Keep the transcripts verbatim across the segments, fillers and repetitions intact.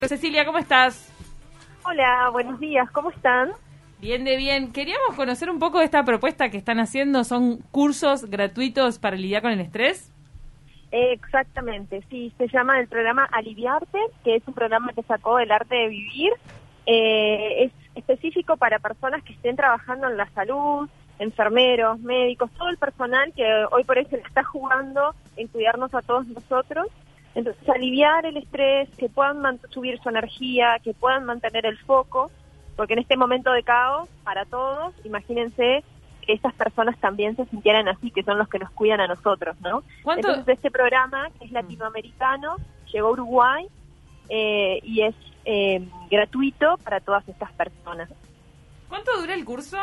Cecilia, ¿cómo estás? Hola, buenos días, ¿cómo están? Bien de bien. Queríamos conocer un poco de esta propuesta que están haciendo. ¿Son cursos gratuitos para lidiar con el estrés? Eh, exactamente, sí, se llama el programa Aliviarte, que es un programa que sacó El Arte de Vivir. Eh, es específico para personas que estén trabajando en la salud, enfermeros, médicos, todo el personal que hoy por hoy se le está jugando en cuidarnos a todos nosotros. Entonces, aliviar el estrés, que puedan subir su energía, que puedan mantener el foco, porque en este momento de caos, para todos, imagínense que esas personas también se sintieran así, que son los que nos cuidan a nosotros, ¿no? ¿Cuánto? Entonces, este programa, que es latinoamericano, llegó a Uruguay eh, y es eh, gratuito para todas estas personas. ¿Cuánto dura el curso?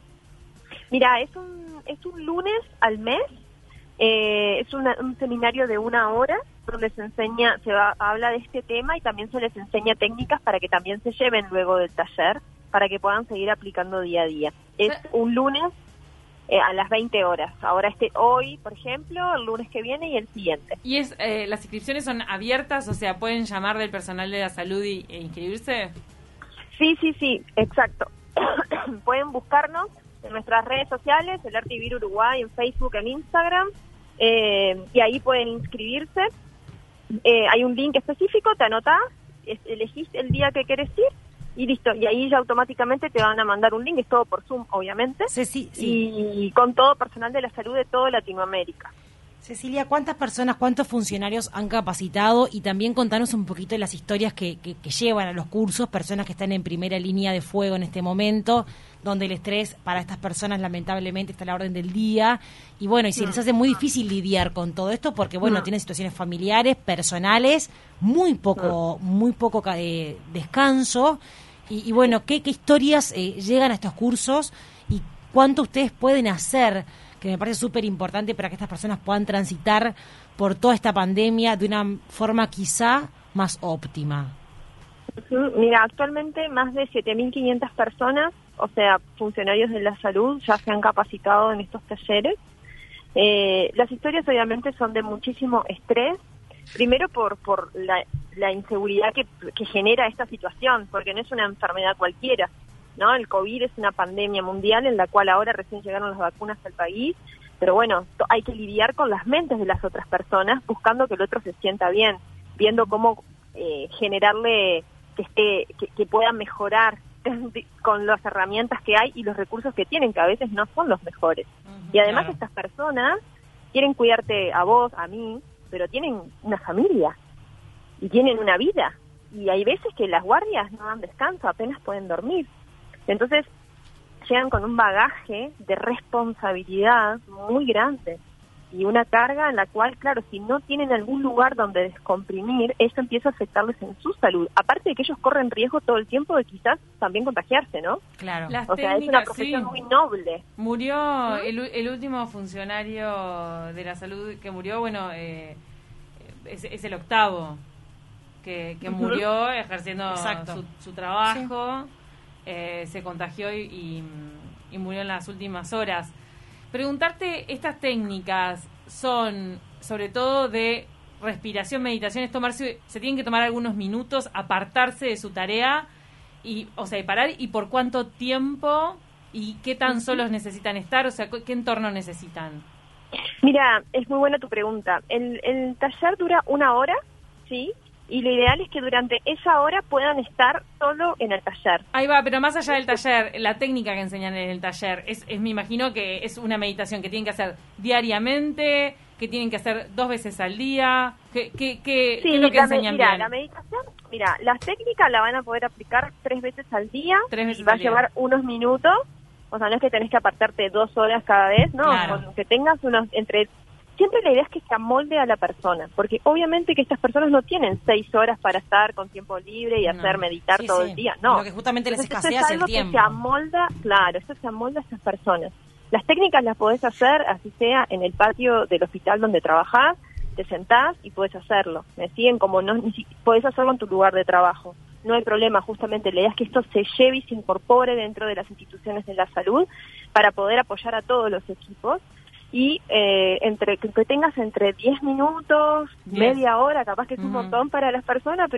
Mira, es un, es un lunes al mes, eh, es una, un seminario de una hora, donde se enseña, se va, habla de este tema y también se les enseña técnicas para que también se lleven luego del taller, para que puedan seguir aplicando día a día. Es un lunes eh, a las veinte horas. Ahora este hoy, por ejemplo, el lunes que viene y el siguiente. ¿Y es eh, las inscripciones son abiertas? O sea, ¿pueden llamar del personal de la salud y, e inscribirse? Sí, sí, sí, exacto. Pueden buscarnos en nuestras redes sociales, El Arte de Vivir Uruguay, en Facebook, en Instagram, eh, y ahí pueden inscribirse. Eh, hay un link específico, te anotás, elegís el día que querés ir y listo, y ahí ya automáticamente te van a mandar un link, es todo por Zoom, obviamente, Sí, sí, sí. y con todo personal de la salud de toda Latinoamérica. Cecilia, ¿cuántas personas, cuántos funcionarios han capacitado? Y también contanos un poquito de las historias que, que, que llevan a los cursos, personas que están en primera línea de fuego en este momento, donde el estrés para estas personas lamentablemente está a la orden del día. Y bueno, y se les hace muy difícil lidiar con todo esto porque, bueno, Mm. tienen situaciones familiares, personales, muy poco, muy poco eh, descanso. Y, y bueno, ¿qué, qué historias eh, llegan a estos cursos y cuánto ustedes pueden hacer? Que me parece súper importante para que estas personas puedan transitar por toda esta pandemia de una forma quizá más óptima. Mira, actualmente más de siete mil quinientas personas, o sea, funcionarios de la salud, ya se han capacitado en estos talleres. Eh, las historias obviamente son de muchísimo estrés, primero por por la, la inseguridad que, que genera esta situación, porque no es una enfermedad cualquiera, ¿no? El COVID es una pandemia mundial en la cual ahora recién llegaron las vacunas al país, pero bueno, hay que lidiar con las mentes de las otras personas, buscando que el otro se sienta bien, viendo cómo eh, generarle que esté, que, que pueda mejorar con las herramientas que hay y los recursos que tienen, que a veces no son los mejores. Uh-huh, y además claro. Estas personas quieren cuidarte a vos, a mí, pero tienen una familia y tienen una vida, y hay veces que las guardias no dan descanso, apenas pueden dormir. Entonces, llegan con un bagaje de responsabilidad muy grande y una carga en la cual, claro, si no tienen algún lugar donde descomprimir, eso empieza a afectarles en su salud. Aparte de que ellos corren riesgo todo el tiempo de quizás también contagiarse, ¿no? Claro. Las o sea, técnicas, es una profesión sí. muy noble. Murió ¿Mm? el, el último funcionario de la salud que murió, bueno, eh, es, es el octavo que, que uh-huh. murió ejerciendo su, su trabajo. Sí. Eh, se contagió y, y, y murió en las últimas horas. Preguntarte, estas técnicas son sobre todo de respiración, meditación, es tomarse, se tienen que tomar algunos minutos, apartarse de su tarea, y, o sea, y parar, y por cuánto tiempo y qué tan uh-huh. solos necesitan estar, o sea, qué entorno necesitan. Mira, es muy buena tu pregunta. El, el taller dura una hora, ¿sí? Y lo ideal es que durante esa hora puedan estar solo en el taller. Ahí va, pero más allá del taller, la técnica que enseñan en el taller, es, es me imagino que es una meditación que tienen que hacer diariamente, que tienen que hacer dos veces al día. ¿Qué, qué, qué, sí, ¿qué es lo que la, enseñan mira, bien? La meditación, mira, las técnicas la van a poder aplicar tres veces al día. Tres veces y va al a llevar día. unos minutos. O sea, no es que tenés que apartarte dos horas cada vez, no, Claro. con que tengas unos entre... Siempre la idea es que se amolde a la persona, porque obviamente que estas personas no tienen seis horas para estar con tiempo libre y no. hacer meditar sí, todo sí. el día, no. Lo que justamente les Entonces, escasea esto es es el algo tiempo. que se amolda, claro, eso se amolda a estas personas. Las técnicas las podés hacer, así sea, en el patio del hospital donde trabajás, te sentás y podés hacerlo. Me siguen como no, ni si, podés hacerlo en tu lugar de trabajo. No hay problema, justamente la idea es que esto se lleve y se incorpore dentro de las instituciones de la salud para poder apoyar a todos los equipos. Y eh, entre que tengas entre diez minutos, diez. media hora, capaz que es un Uh-huh. montón para las personas, pero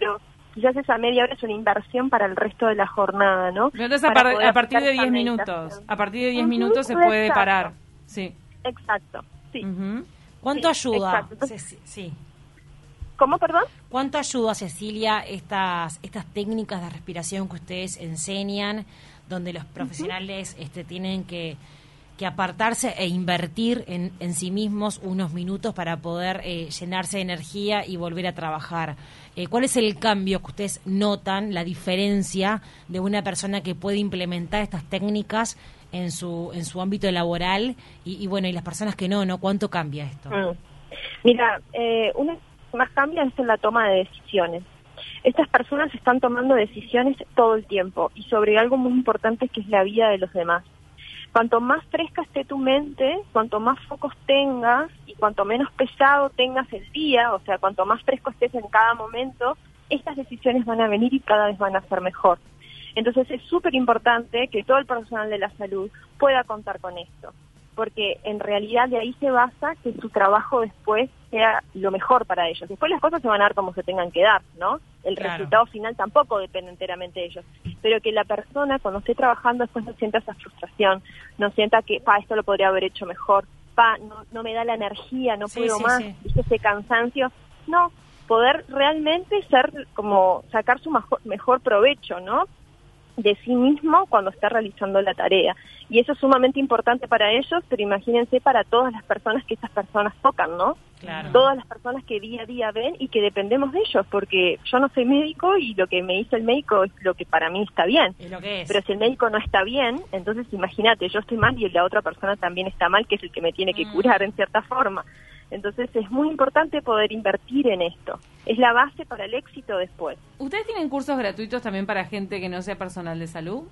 quizás esa media hora es una inversión para el resto de la jornada, ¿no? Entonces a, par a partir de diez minutos, a partir de diez uh-huh, minutos se puede exacto. parar. Sí. Exacto, sí. Uh-huh. ¿Cuánto sí, ayuda? Entonces, sí. ¿Cómo, perdón? ¿Cuánto ayuda, Cecilia, estas estas técnicas de respiración que ustedes enseñan, donde los profesionales uh-huh. este, tienen que, que apartarse e invertir en, en sí mismos unos minutos para poder eh, llenarse de energía y volver a trabajar? Eh, ¿Cuál es el cambio que ustedes notan, la diferencia de una persona que puede implementar estas técnicas en su en su ámbito laboral y, y bueno, y las personas que no, ¿no? ¿Cuánto cambia esto? Mm. Mira, eh, una más cambia es en la toma de decisiones. Estas personas están tomando decisiones todo el tiempo y sobre algo muy importante que es la vida de los demás. Cuanto más fresca esté tu mente, cuanto más focos tengas y cuanto menos pesado tengas el día, o sea, cuanto más fresco estés en cada momento, estas decisiones van a venir y cada vez van a ser mejor. Entonces es súper importante que todo el personal de la salud pueda contar con esto, porque en realidad de ahí se basa que su trabajo después sea lo mejor para ellos. Después las cosas se van a dar como se tengan que dar, ¿no? El claro. resultado final tampoco depende enteramente de ellos, pero que la persona cuando esté trabajando después no sienta esa frustración, no sienta que, pa, esto lo podría haber hecho mejor, pa, no, no me da la energía, no sí, puedo sí, más, sí. ese cansancio, no, poder realmente ser como sacar su mejor, mejor provecho, ¿no? De sí mismo cuando está realizando la tarea. Y eso es sumamente importante para ellos, pero imagínense para todas las personas que estas personas tocan, ¿no? Claro. Todas las personas que día a día ven y que dependemos de ellos, porque yo no soy médico y lo que me dice el médico es lo que para mí está bien. Es lo que es. Pero si el médico no está bien, entonces imagínate, yo estoy mal y la otra persona también está mal, que es el que me tiene que mm. curar en cierta forma. Entonces es muy importante poder invertir en esto. Es la base para el éxito después. ¿Ustedes tienen cursos gratuitos también para gente que no sea personal de salud?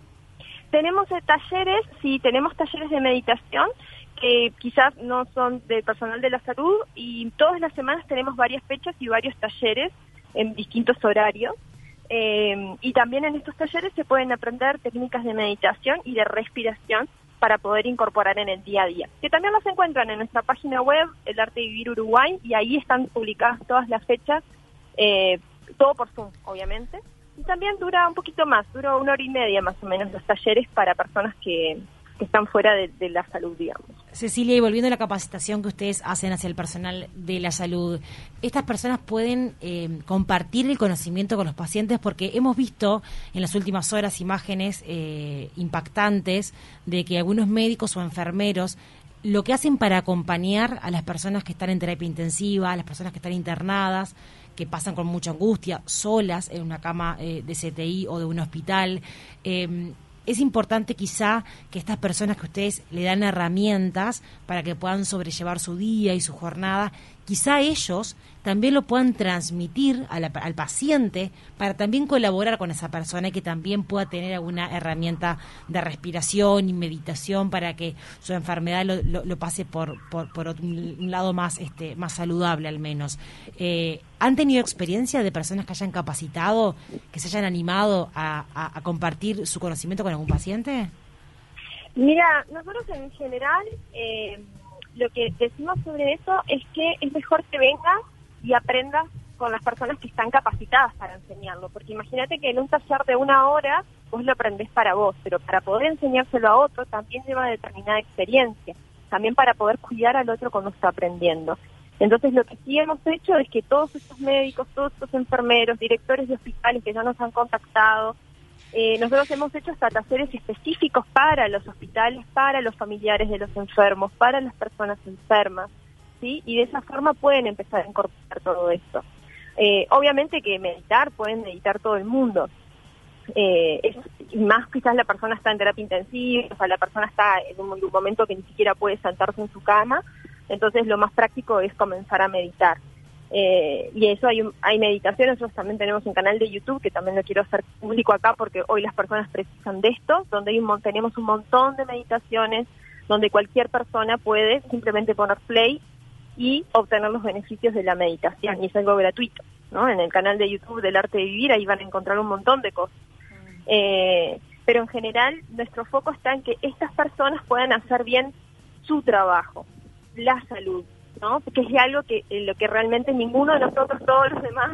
Tenemos eh, talleres, sí, tenemos talleres de meditación que quizás no son del personal de la salud y todas las semanas tenemos varias fechas y varios talleres en distintos horarios. Eh, y también en estos talleres se pueden aprender técnicas de meditación y de respiración para poder incorporar en el día a día, que también los encuentran en nuestra página web, El Arte de Vivir Uruguay, y ahí están publicadas todas las fechas, eh, todo por Zoom, obviamente, y también dura un poquito más, dura una hora y media más o menos los talleres para personas que, que están fuera de, de la salud, digamos. Cecilia, y volviendo a la capacitación que ustedes hacen hacia el personal de la salud, ¿estas personas pueden eh, compartir el conocimiento con los pacientes? Porque hemos visto en las últimas horas imágenes eh, impactantes de que algunos médicos o enfermeros lo que hacen para acompañar a las personas que están en terapia intensiva, a las personas que están internadas, que pasan con mucha angustia, solas en una cama eh, de C T I o de un hospital, eh, es importante quizá que estas personas que ustedes le dan herramientas para que puedan sobrellevar su día y su jornada, quizá ellos también lo puedan transmitir a la, al paciente para también colaborar con esa persona y que también pueda tener alguna herramienta de respiración y meditación para que su enfermedad lo, lo, lo pase por, por, por un lado más, este, más saludable al menos. Eh, ¿Han tenido experiencia de personas que hayan capacitado, que se hayan animado a, a, a compartir su conocimiento con algún paciente? Mira, nosotros en general eh, lo que decimos sobre eso es que es mejor que vengas y aprendas con las personas que están capacitadas para enseñarlo, porque imagínate que en un taller de una hora vos lo aprendés para vos, pero para poder enseñárselo a otro también lleva determinada experiencia, también para poder cuidar al otro cuando está aprendiendo. Entonces lo que sí hemos hecho es que todos estos médicos, todos estos enfermeros, directores de hospitales que ya nos han contactado, eh, nosotros hemos hecho hasta talleres específicos para los hospitales, para los familiares de los enfermos, para las personas enfermas, ¿sí? Y de esa forma pueden empezar a incorporar todo esto. Eh, obviamente que meditar, pueden meditar todo el mundo. Eh, es, más quizás la persona está en terapia intensiva, o sea, la persona está en un, un momento que ni siquiera puede sentarse en su cama, entonces lo más práctico es comenzar a meditar. Eh, y eso hay, hay meditación, nosotros también tenemos un canal de YouTube que también lo quiero hacer público acá porque hoy las personas precisan de esto, donde hay un, tenemos un montón de meditaciones, donde cualquier persona puede simplemente poner play y obtener los beneficios de la meditación, y es algo gratuito, ¿no? En el canal de YouTube del Arte de Vivir, ahí van a encontrar un montón de cosas. Eh, pero en general, nuestro foco está en que estas personas puedan hacer bien su trabajo, la salud, ¿no? Porque es algo que, en lo que realmente ninguno de nosotros, todos los demás,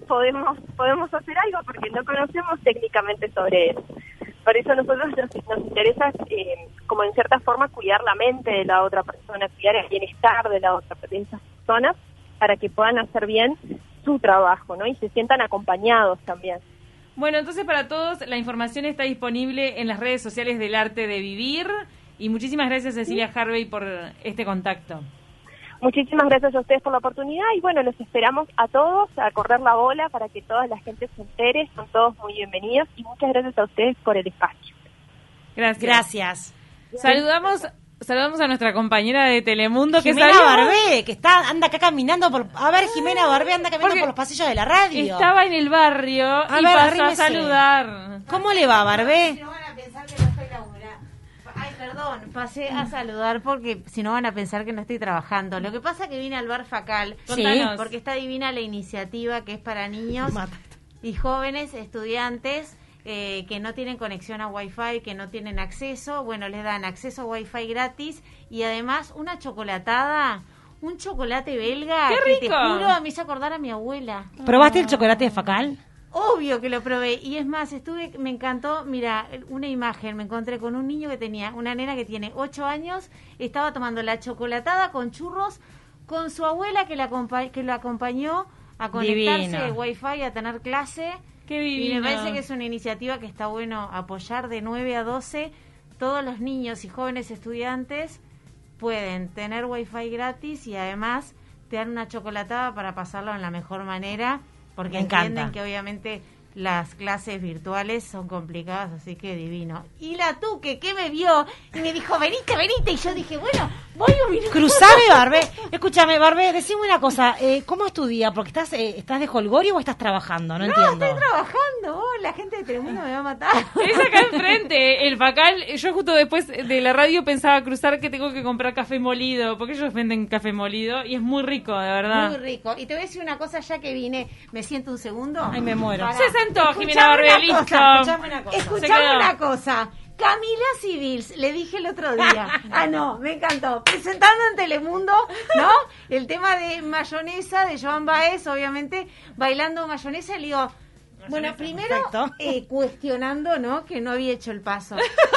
podemos podemos hacer algo porque no conocemos técnicamente sobre eso. Por eso a nosotros nos, nos interesa, eh, como en cierta forma, cuidar la mente de la otra persona, cuidar el bienestar de la otra de esas personas para que puedan hacer bien su trabajo, ¿no? Y se sientan acompañados también. Bueno, entonces para todos la información está disponible en las redes sociales del Arte de Vivir y muchísimas gracias Cecilia Harvey por este contacto. Muchísimas gracias a ustedes por la oportunidad y bueno, los esperamos a todos a correr la bola para que toda la gente se entere, son todos muy bienvenidos y muchas gracias a ustedes por el espacio. Gracias. Gracias. Saludamos saludamos a nuestra compañera de Telemundo, Jimena que Jimena Barbé, que está anda acá caminando por... A ver, Jimena Barbé anda caminando Porque por los pasillos de la radio. Estaba en el barrio a y ver, pasó arrímese. a saludar. ¿Cómo le va, Barbé? No van a pensar que no estoy laburando. Ay, perdón, pasé a saludar porque si no van a pensar que no estoy trabajando. Lo que pasa es que vine al Bar Facal, sí, porque está divina la iniciativa que es para niños y jóvenes estudiantes eh, que no tienen conexión a Wi-Fi, que no tienen acceso. Bueno, les dan acceso a Wi-Fi gratis y además una chocolatada, un chocolate belga. ¡Qué que rico! te juro, me hizo acordar a mi abuela. ¿Probaste el chocolate de Facal? Obvio que lo probé y es más, estuve, me encantó, mira, una imagen, me encontré con un niño que tenía, una nena que tiene ocho años, estaba tomando la chocolatada con churros con su abuela que la acompa- que lo acompañó a conectarse Divino. de Wi-Fi, a tener clase. Qué divino. Y me parece que es una iniciativa que está bueno apoyar de nueve a doce. Todos los niños y jóvenes estudiantes pueden tener Wi-Fi gratis y además te dan una chocolatada para pasarlo en la mejor manera. Porque Me entienden encanta. que obviamente las clases virtuales son complicadas, así que divino. Y la Tuque, que me vio y me dijo, venite, venite. Y yo dije, bueno, voy un minuto. Cruzame, Barbé. Escúchame, Barbé, decime una cosa. Eh, ¿Cómo es tu día? Porque estás eh, estás de holgorio o estás trabajando, no, No, entiendo. estoy trabajando. Oh, la gente de Telemundo me va a matar. Es acá enfrente, el Facal. Yo justo después de la radio pensaba cruzar que tengo que comprar café molido, porque ellos venden café molido y es muy rico, de verdad. Muy rico. Y te voy a decir una cosa, ya que vine, ¿me siento un segundo? Ay, me muero. Pará. Se sentó Escuchame Jimena Barbé, una listo. cosa, Escuchame una cosa. Se Escuchame quedó. una cosa. Camila Civils, le dije el otro día. Ah, no, me encantó. Presentando en Telemundo, ¿no? El tema de mayonesa de Joan Baez, obviamente, bailando mayonesa. Le digo, bueno, primero eh, cuestionando, ¿no? Que no había hecho el paso.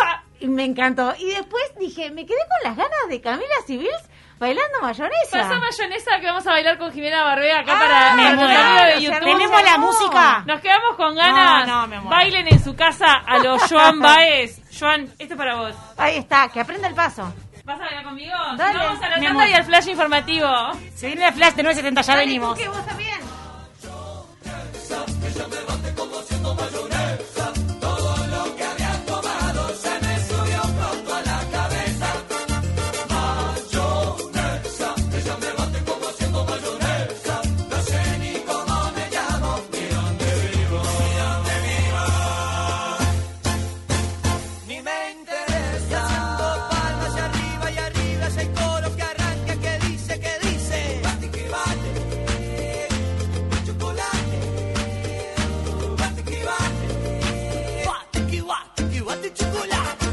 Y me encantó. Y después dije, me quedé con las ganas de Camila Civils bailando mayonesa. Pasa mayonesa que vamos a bailar con Jimena Barbé acá Ah, para, me para muero. nuestro amigo de Se YouTube. armó, ¿Tenemos se la armó. música? Nos quedamos con ganas. No, no, me muero. Bailen en su casa a los Joan Baez. Joan, esto es para vos. Ahí está, que aprenda el paso. ¿Vas a bailar conmigo? Dale, Vamos a la mi tanda amor. y al flash informativo. Se viene el flash de nueve setenta, ya Dale, venimos. Tuque, vos también. Ni me interesa. Y haciendo palmas y arriba y arriba ese coro que arranca que dice, que dice. Bate que bate, chocolate. Bate que bate, bate que bate, que bate chocolate.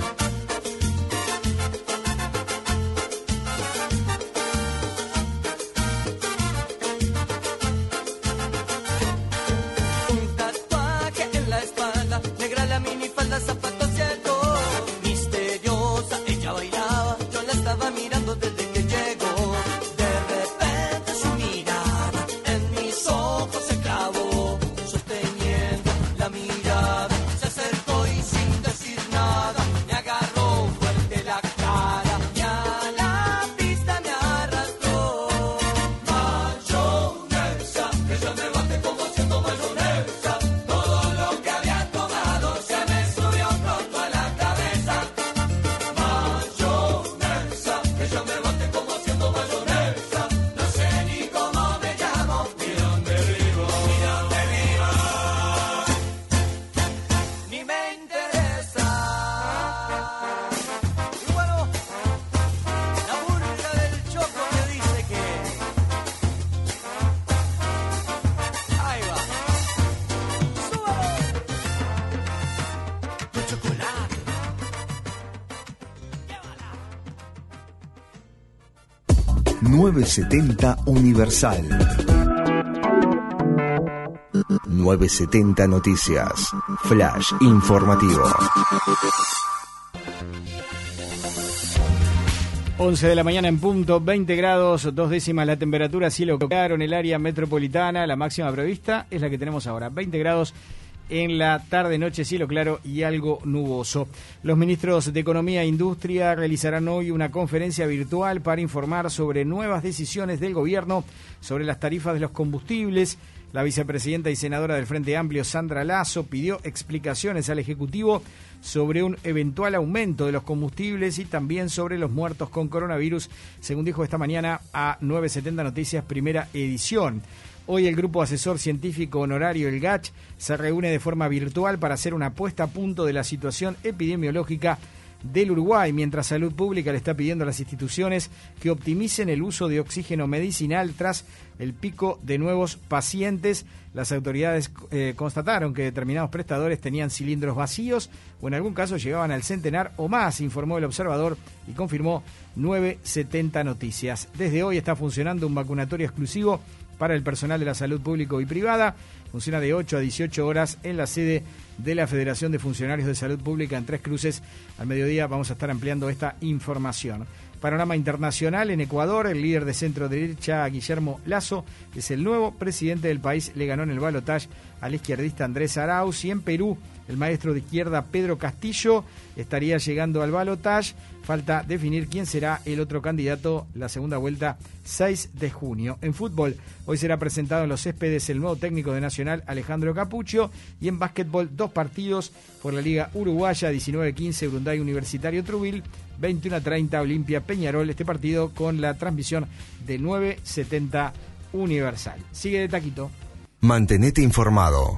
Un tatuaje en la espalda, negra la minifalda, zapatos y algo. Misteriosa, ella bailaba, yo la estaba mirando desde que llegó. De repente su mirada en mis ojos se clavó, sosteniendo la mirada, se acercó y sin decir nada, me agarró fuerte la cara y a la pista me arrastró. Mayonesa, ella me bate como haciendo mayonesa. Todo lo que había tomado se me subió pronto a la cabeza. Mayonesa, ella me bate como haciendo mayonesa. No sé ni cómo me llamo, ni dónde vivo, ni dónde vivo. Ni me interesa. Y bueno, la burga del Choco me dice que... Ahí va. ¡Súbalo! Tu chocolate. nueve setenta Universal. novecientos setenta Noticias. Flash informativo. once de la mañana en punto, veinte grados, dos décimas la temperatura, cielo claro en el área metropolitana. La máxima prevista es la que tenemos ahora, veinte grados en la tarde-noche, cielo claro y algo nuboso. Los ministros de Economía e Industria realizarán hoy una conferencia virtual para informar sobre nuevas decisiones del gobierno sobre las tarifas de los combustibles. La vicepresidenta y senadora del Frente Amplio, Sandra Lasso, pidió explicaciones al Ejecutivo sobre un eventual aumento de los combustibles y también sobre los muertos con coronavirus, según dijo esta mañana a novecientos setenta Noticias, primera edición. Hoy el Grupo Asesor Científico Honorario, el G A C H, se reúne de forma virtual para hacer una puesta a punto de la situación epidemiológica del Uruguay, mientras Salud Pública le está pidiendo a las instituciones que optimicen el uso de oxígeno medicinal tras el pico de nuevos pacientes. Las autoridades eh, constataron que determinados prestadores tenían cilindros vacíos o en algún caso llegaban al centenar o más, informó el observador y confirmó novecientos setenta Noticias. Desde hoy está funcionando un vacunatorio exclusivo para el personal de la salud pública y privada. Funciona de ocho a dieciocho horas en la sede de la Federación de Funcionarios de Salud Pública en Tres Cruces. Al mediodía vamos a estar ampliando esta información. Panorama internacional: en Ecuador, el líder de centro derecha, Guillermo Lasso, es el nuevo presidente del país. Le ganó en el balotaje al izquierdista Andrés Arauz. Y en Perú, el maestro de izquierda Pedro Castillo estaría llegando al balotaje. Falta definir quién será el otro candidato. La segunda vuelta, seis de junio. En fútbol, hoy será presentado en los céspedes el nuevo técnico de Nacional, Alejandro Capuccio. Y en básquetbol, dos partidos por la Liga Uruguaya: diecinueve quince Urunday Universitario Trubil, veintiuno treinta Olimpia Peñarol. Este partido con la transmisión de novecientos setenta Universal. Sigue de taquito. Mantenete informado.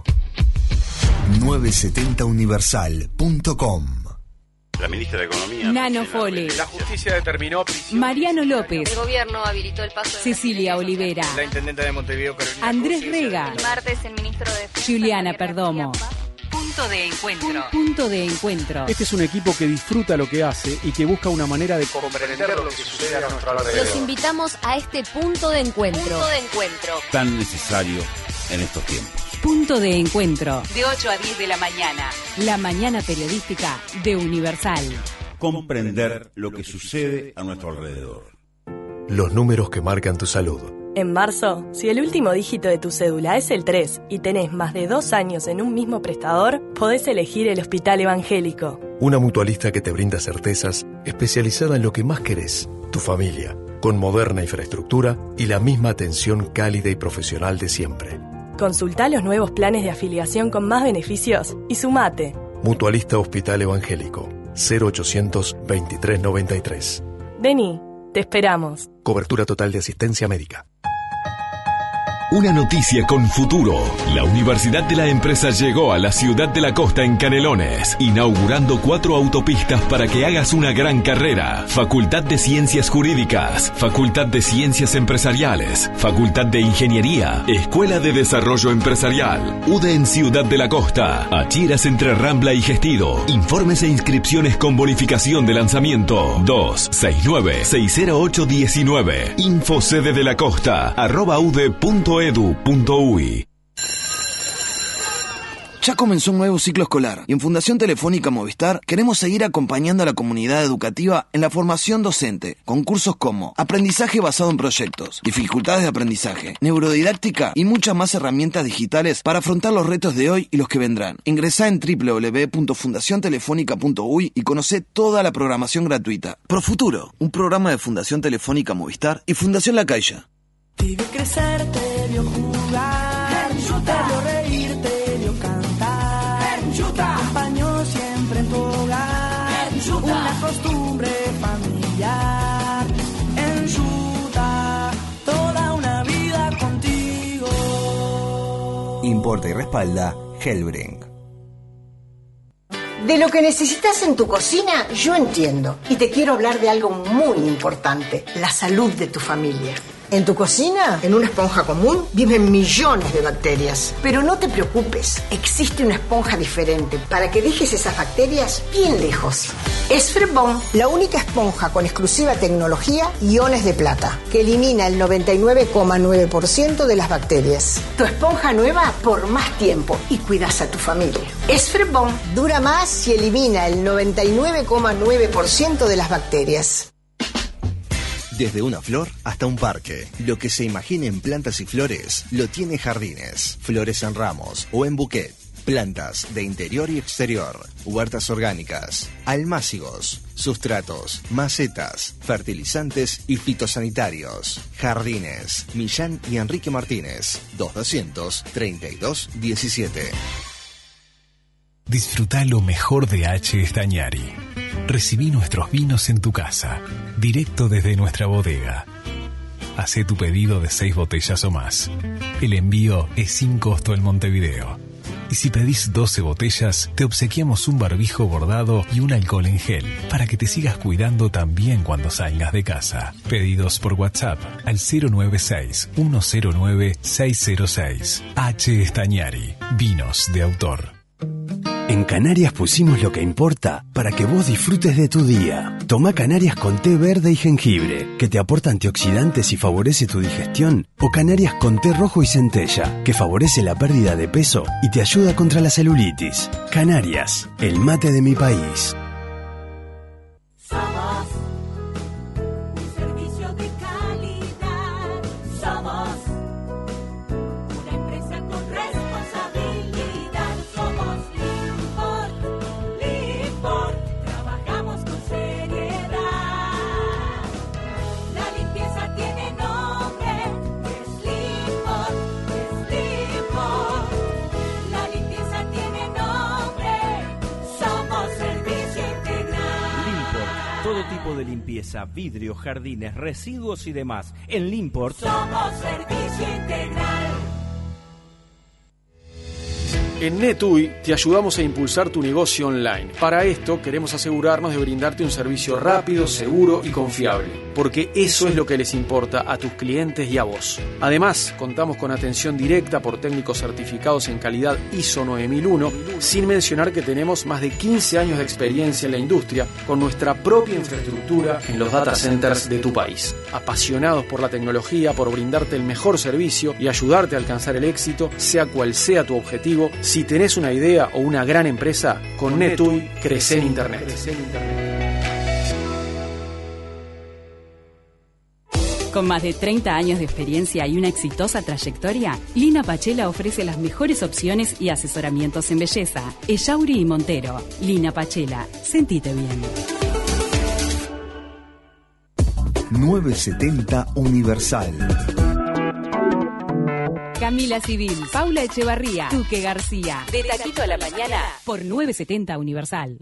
novecientos setenta universal punto com. La ministra de Economía, Nano Fole. La justicia determinó prisión. Mariano López. El gobierno habilitó el paso de Cecilia Olivera. La intendente de Montevideo, Carolina Andrés Cruz, Rega. El martes, el ministro de Defensa, Juliana Perdomo. Punto de encuentro. Punto de encuentro. Este es un equipo que disfruta lo que hace y que busca una manera de comprender lo que sucede a nuestro alrededor. Los invitamos a este punto de encuentro. Punto de encuentro. Tan necesario en estos tiempos. Punto de encuentro. De ocho a diez de la mañana. La mañana periodística de Universal. Comprender lo que sucede a nuestro alrededor. Los números que marcan tu salud. En marzo, si el último dígito de tu cédula es el tres y tenés más de dos años en un mismo prestador, podés elegir el Hospital Evangélico. Una mutualista que te brinda certezas, especializada en lo que más querés, tu familia, con moderna infraestructura y la misma atención cálida y profesional de siempre. Consultá los nuevos planes de afiliación con más beneficios y sumate. Mutualista Hospital Evangélico, cero ochocientos veintitrés noventa y tres. Vení, te esperamos. Cobertura total de asistencia médica. Una noticia con futuro. La Universidad de la Empresa llegó a la ciudad de la costa en Canelones, inaugurando cuatro autopistas para que hagas una gran carrera. Facultad de Ciencias Jurídicas, Facultad de Ciencias Empresariales, Facultad de Ingeniería, Escuela de Desarrollo Empresarial. U D E en Ciudad de la Costa, Achiras entre Rambla y Gestido. Informes e inscripciones con bonificación de lanzamiento dos seis nueve seis cero ocho uno nueve. Info sede de la costa arroba ude punto edu punto uy. Ya comenzó un nuevo ciclo escolar y en Fundación Telefónica Movistar queremos seguir acompañando a la comunidad educativa en la formación docente, con cursos como aprendizaje basado en proyectos, dificultades de aprendizaje, neurodidáctica y muchas más herramientas digitales para afrontar los retos de hoy y los que vendrán. Ingresá en doble u doble u doble u punto fundación telefónica punto uy y conocé toda la programación gratuita. Profuturo, un programa de Fundación Telefónica Movistar y Fundación La Caixa. Te vio crecer, te vio jugar, te vio reír, te vio cantar, te acompañó siempre en tu hogar, una costumbre familiar, Enjuta, toda una vida contigo. Importa y respalda Hellbrink. De lo que necesitas en tu cocina, yo entiendo. Y te quiero hablar de algo muy importante, la salud de tu familia. En tu cocina, en una esponja común, viven millones de bacterias. Pero no te preocupes, existe una esponja diferente para que dejes esas bacterias bien lejos. Es Frebon, la única esponja con exclusiva tecnología iones de plata, que elimina el noventa y nueve coma nueve por ciento de las bacterias. Tu esponja nueva por más tiempo y cuidas a tu familia. Es Frebon, dura más y elimina el noventa y nueve coma nueve por ciento de las bacterias. Desde una flor hasta un parque. Lo que se imagine en plantas y flores, lo tiene Jardines. Flores en ramos o en bouquet. Plantas de interior y exterior. Huertas orgánicas. Almácigos. Sustratos. Macetas. Fertilizantes y fitosanitarios. Jardines. Millán y Enrique Martínez. dos doscientos treinta y dos diecisiete. Disfruta lo mejor de H. Estañari. Recibí nuestros vinos en tu casa, directo desde nuestra bodega. Hacé tu pedido de seis botellas o más. El envío es sin costo en Montevideo. Y si pedís doce botellas, te obsequiamos un barbijo bordado y un alcohol en gel para que te sigas cuidando también cuando salgas de casa. Pedidos por WhatsApp al cero nueve seis, uno cero nueve, seis cero seis. H. Estañari, vinos de autor. En Canarias pusimos lo que importa para que vos disfrutes de tu día. Toma Canarias con té verde y jengibre, que te aporta antioxidantes y favorece tu digestión. O Canarias con té rojo y centella, que favorece la pérdida de peso y te ayuda contra la celulitis. Canarias, el mate de mi país. Somos un servicio de calidad. Somos una empresa con responsabilidad. Somos Limport, Limport. Trabajamos con seriedad. La limpieza tiene nombre. Es Limport, es Limport. La limpieza tiene nombre. Somos servicio integral. Limport, todo tipo de limpieza, vidrios, jardines, residuos y demás. En Limport Somos servicio integral. En NetUI te ayudamos a impulsar tu negocio online. Para esto queremos asegurarnos de brindarte un servicio rápido, seguro y confiable, porque eso es lo que les importa a tus clientes y a vos. Además, contamos con atención directa por técnicos certificados en calidad I S O nueve mil uno, sin mencionar que tenemos más de quince años de experiencia en la industria con nuestra propia infraestructura en los data centers de tu país. Apasionados por la tecnología, por brindarte el mejor servicio y ayudarte a alcanzar el éxito, sea cual sea tu objetivo. Si tenés una idea o una gran empresa, con NetUI crece en Internet. Con más de treinta años de experiencia y una exitosa trayectoria, Lina Pachela ofrece las mejores opciones y asesoramientos en belleza. Ellauri y Montero. Lina Pachela. Sentite bien. novecientos setenta Universal. Camila Civil, Paula Echevarría, Duque García. De Taquito a la Mañana por novecientos setenta Universal.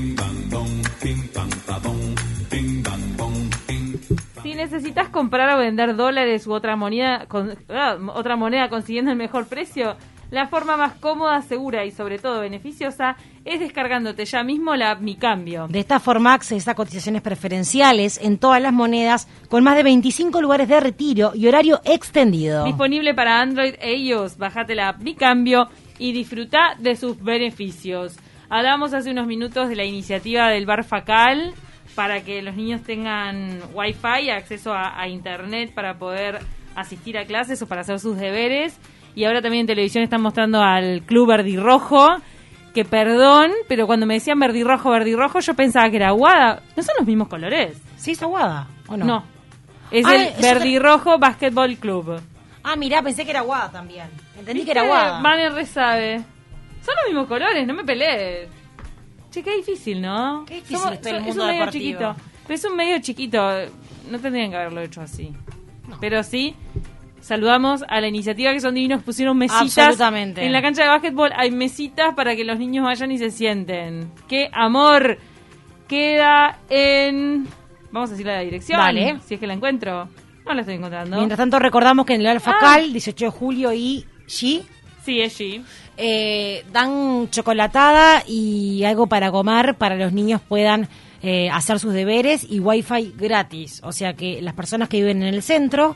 Si necesitas comprar o vender dólares u otra moneda, con, uh, otra moneda consiguiendo el mejor precio, la forma más cómoda, segura y sobre todo beneficiosa es descargándote ya mismo la app Mi Cambio. De esta forma accedes a cotizaciones preferenciales en todas las monedas con más de veinticinco lugares de retiro y horario extendido. Disponible para Android e iOS. Bájate la app Mi Cambio y disfruta de sus beneficios. Hablamos hace unos minutos de la iniciativa del Bar Facal para que los niños tengan Wi-Fi, acceso a, a Internet para poder asistir a clases o para hacer sus deberes. Y ahora también en televisión están mostrando al Club Verdirrojo, que perdón, pero cuando me decían verdirrojo, verdirrojo, yo pensaba que era Aguada. ¿No son los mismos colores? ¿Sí es Aguada o no? No, es ah, el Verdirrojo te... Basketball Club. Ah, mirá, pensé que era Aguada también. Entendí ¿Viste? que era Aguada. Vane re sabe. Son los mismos colores, no me pelees. Che, qué difícil, ¿no? Qué difícil Somos, está el es mundo un medio deportivo. chiquito. Pero es un medio chiquito. No tendrían que haberlo hecho así. No. Pero sí... Saludamos a la iniciativa que son divinos, pusieron mesitas. Absolutamente. En la cancha de básquetbol hay mesitas para que los niños vayan y se sienten. ¡Qué amor! Queda en... Vamos a decir la dirección. Vale. Si es que la encuentro. No la estoy encontrando. Mientras tanto recordamos que en el Alfacal, ah. dieciocho de julio y G. Sí, es G. Eh, dan chocolatada y algo para comer para los niños puedan eh, hacer sus deberes y wifi gratis. O sea que las personas que viven en el centro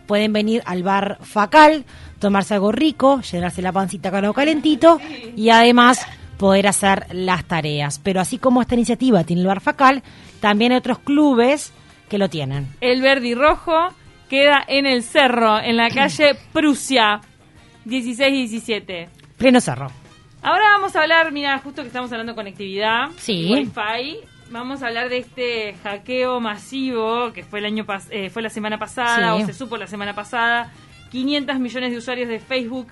pueden venir al bar Facal, tomarse algo rico, llenarse la pancita con algo calentito y además poder hacer las tareas. Pero así como esta iniciativa tiene el bar Facal, también hay otros clubes que lo tienen. El Verde y Rojo queda en el Cerro, en la calle Prusia, dieciséis y diecisiete. Pleno Cerro. Ahora vamos a hablar, mira, justo que estamos hablando de conectividad, sí. Wi-Fi, vamos a hablar de este hackeo masivo que fue el año pas- eh, fue la semana pasada, sí. o se supo la semana pasada. quinientos millones de usuarios de Facebook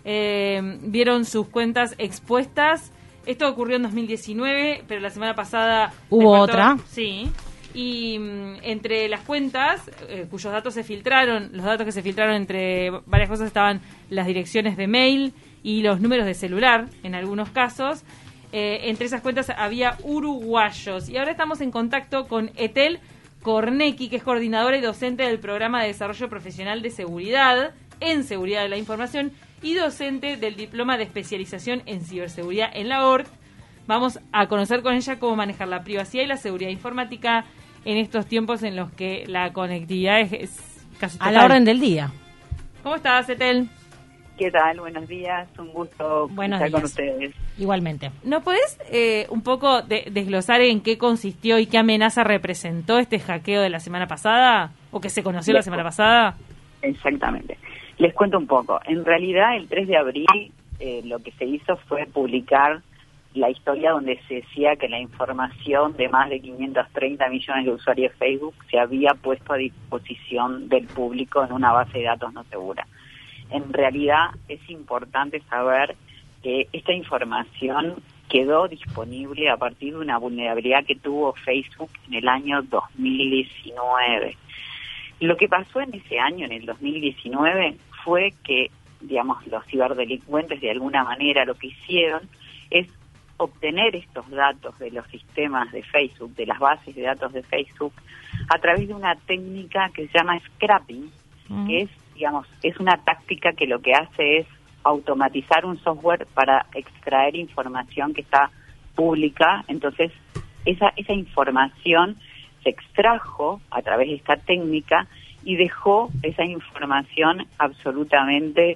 eh, vieron sus cuentas expuestas. Esto ocurrió en dos mil diecinueve, pero la semana pasada hubo despertó, otra. Sí. Y mm, entre las cuentas eh, cuyos datos se filtraron, los datos que se filtraron entre varias cosas estaban las direcciones de mail y los números de celular, en algunos casos. Eh, entre esas cuentas había uruguayos. Y ahora estamos en contacto con Etel Cornecki, que es coordinadora y docente del Programa de Desarrollo Profesional de Seguridad en Seguridad de la Información y docente del Diploma de Especialización en Ciberseguridad en la O R T. Vamos a conocer con ella cómo manejar la privacidad y la seguridad informática en estos tiempos en los que la conectividad es, es casi total. A la orden del día. ¿Cómo estás, Etel? ¿Qué tal? Buenos días, un gusto Buenos estar días. con ustedes. Igualmente. ¿No podés eh, un poco de, desglosar en qué consistió y qué amenaza representó este hackeo de la semana pasada? ¿O que se conoció Les la semana pasada? Exactamente. Les cuento un poco. En realidad, el tres de abril eh, lo que se hizo fue publicar la historia donde se decía que la información de más de quinientos treinta millones de usuarios de Facebook se había puesto a disposición del público en una base de datos no segura. En realidad es importante saber que esta información quedó disponible a partir de una vulnerabilidad que tuvo Facebook en el año dos mil diecinueve. Lo que pasó en ese año, en el dos mil diecinueve, fue que, digamos, los ciberdelincuentes de alguna manera lo que hicieron es obtener estos datos de los sistemas de Facebook, de las bases de datos de Facebook, a través de una técnica que se llama scrapping, uh-huh. que es, digamos, es una táctica que lo que hace es automatizar un software para extraer información que está pública. Entonces, esa, esa información se extrajo a través de esta técnica y dejó esa información absolutamente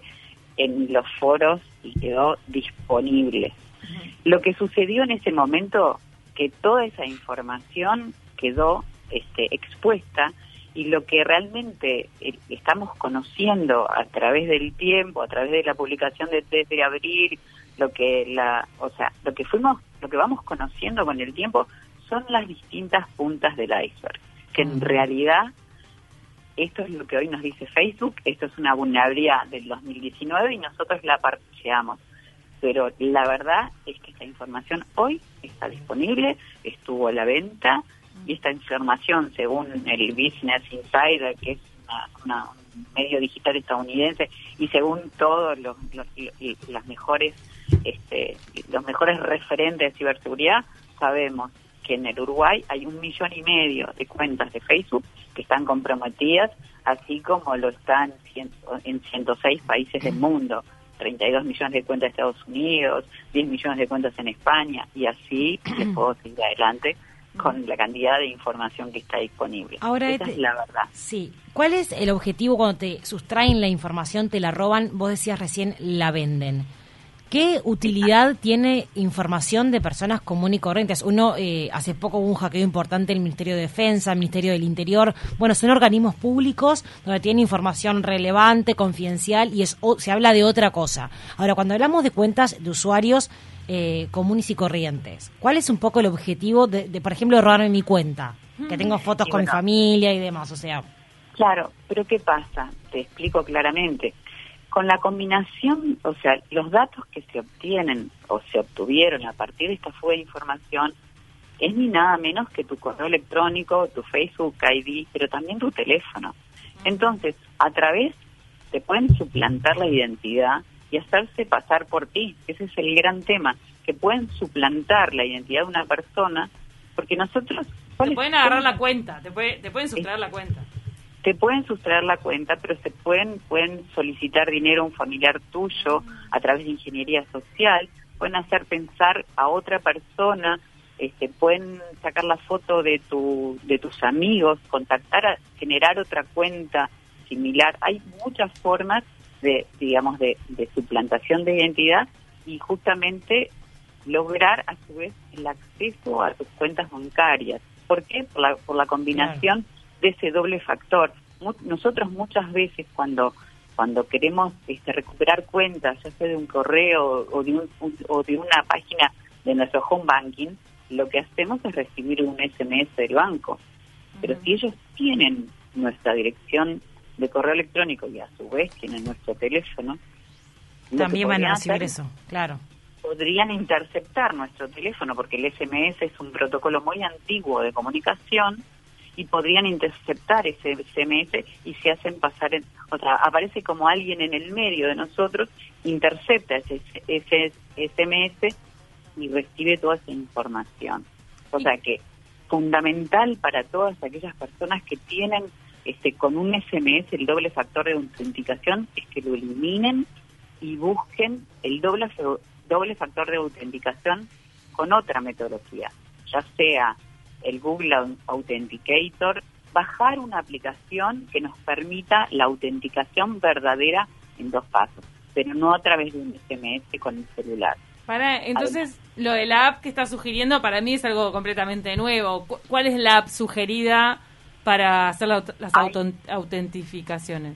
en los foros y quedó disponible. Lo que sucedió en ese momento, que toda esa información quedó este, expuesta, y lo que realmente eh, estamos conociendo a través del tiempo, a través de la publicación del tres de abril, lo que la, o sea, lo que fuimos, lo que vamos conociendo con el tiempo son las distintas puntas del iceberg, que en realidad esto es lo que hoy nos dice Facebook, esto es una vulnerabilidad del dos mil diecinueve y nosotros la parcheamos. Pero la verdad es que esta información hoy está disponible, estuvo a la venta, y esta información, según el Business Insider, que es una, una, un medio digital estadounidense, y según todos los, los, los, las mejores, este, los mejores referentes de ciberseguridad, sabemos que en el Uruguay hay un millón y medio de cuentas de Facebook que están comprometidas, así como lo están en ciento seis países del mundo. treinta y dos millones de cuentas de Estados Unidos, diez millones de cuentas en España, y así les puedo seguir adelante con la cantidad de información que está disponible. Ahora, esa te, es la verdad. Sí. ¿Cuál es el objetivo cuando te sustraen la información, te la roban? Vos decías recién, la venden. ¿Qué utilidad tiene información de personas comunes y corrientes? Uno, eh, hace poco hubo un hackeo importante en el Ministerio de Defensa, el Ministerio del Interior. Bueno, son organismos públicos donde tienen información relevante, confidencial, y es o, se habla de otra cosa. Ahora, cuando hablamos de cuentas de usuarios eh, comunes y corrientes, ¿cuál es un poco el objetivo de, de por ejemplo, robarme mi cuenta? Que tengo fotos y con bueno, mi familia y demás, o sea... Claro, pero ¿qué pasa? Te explico claramente. Con la combinación, o sea, los datos que se obtienen o se obtuvieron a partir de esta fuga de información es ni nada menos que tu correo electrónico, tu Facebook I D, pero también tu teléfono. Entonces, a través, te pueden suplantar la identidad y hacerse pasar por ti. Ese es el gran tema, que pueden suplantar la identidad de una persona, porque nosotros... Te pueden agarrar la cuenta, te, puede, te pueden sustraer la cuenta. Te pueden sustraer la cuenta, pero se pueden pueden solicitar dinero a un familiar tuyo a través de ingeniería social, pueden hacer pensar a otra persona, este, pueden sacar la foto de tu de tus amigos, contactar, a, generar otra cuenta similar. Hay muchas formas de, digamos, de, de suplantación de identidad y justamente lograr a su vez el acceso a tus cuentas bancarias. ¿Por qué? Por la, por la combinación claro. de ese doble factor. Mu- nosotros muchas veces cuando cuando queremos este, recuperar cuentas, ya sea de un correo o de, un, un, o de una página de nuestro home banking, lo que hacemos es recibir un S M S del banco. Pero uh-huh. si ellos tienen nuestra dirección de correo electrónico y a su vez tienen nuestro teléfono, también van a recibir eso, claro. Podrían interceptar nuestro teléfono porque el S M S es un protocolo muy antiguo de comunicación y podrían interceptar ese S M S y se hacen pasar, en, o sea, aparece como alguien en el medio de nosotros, intercepta ese, ese S M S y recibe toda esa información. O sea que fundamental para todas aquellas personas que tienen este con un S M S el doble factor de autenticación es que lo eliminen y busquen el doble, doble factor de autenticación con otra metodología, ya sea el Google Authenticator, bajar una aplicación que nos permita la autenticación verdadera en dos pasos, pero no a través de un S M S con el celular. Para, entonces, Además, lo de la app que está sugiriendo para mí es algo completamente nuevo. ¿Cuál es la app sugerida para hacer la, las hay, auto, autentificaciones?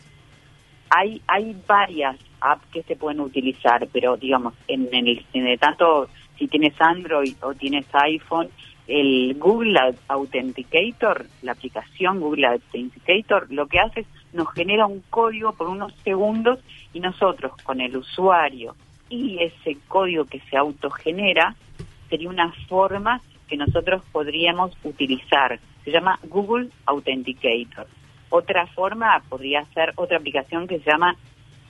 Hay hay varias apps que se pueden utilizar, pero digamos, en, en el en el tanto si tienes Android o tienes iPhone, el Google Authenticator, la aplicación Google Authenticator, lo que hace es nos genera un código por unos segundos y nosotros con el usuario y ese código que se autogenera sería una forma que nosotros podríamos utilizar. Se llama Google Authenticator. Otra forma podría ser otra aplicación que se llama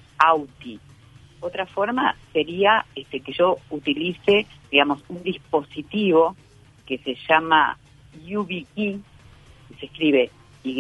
Auti. Otra forma sería este que yo utilice, digamos, un dispositivo que se llama YubiKey, que se escribe Y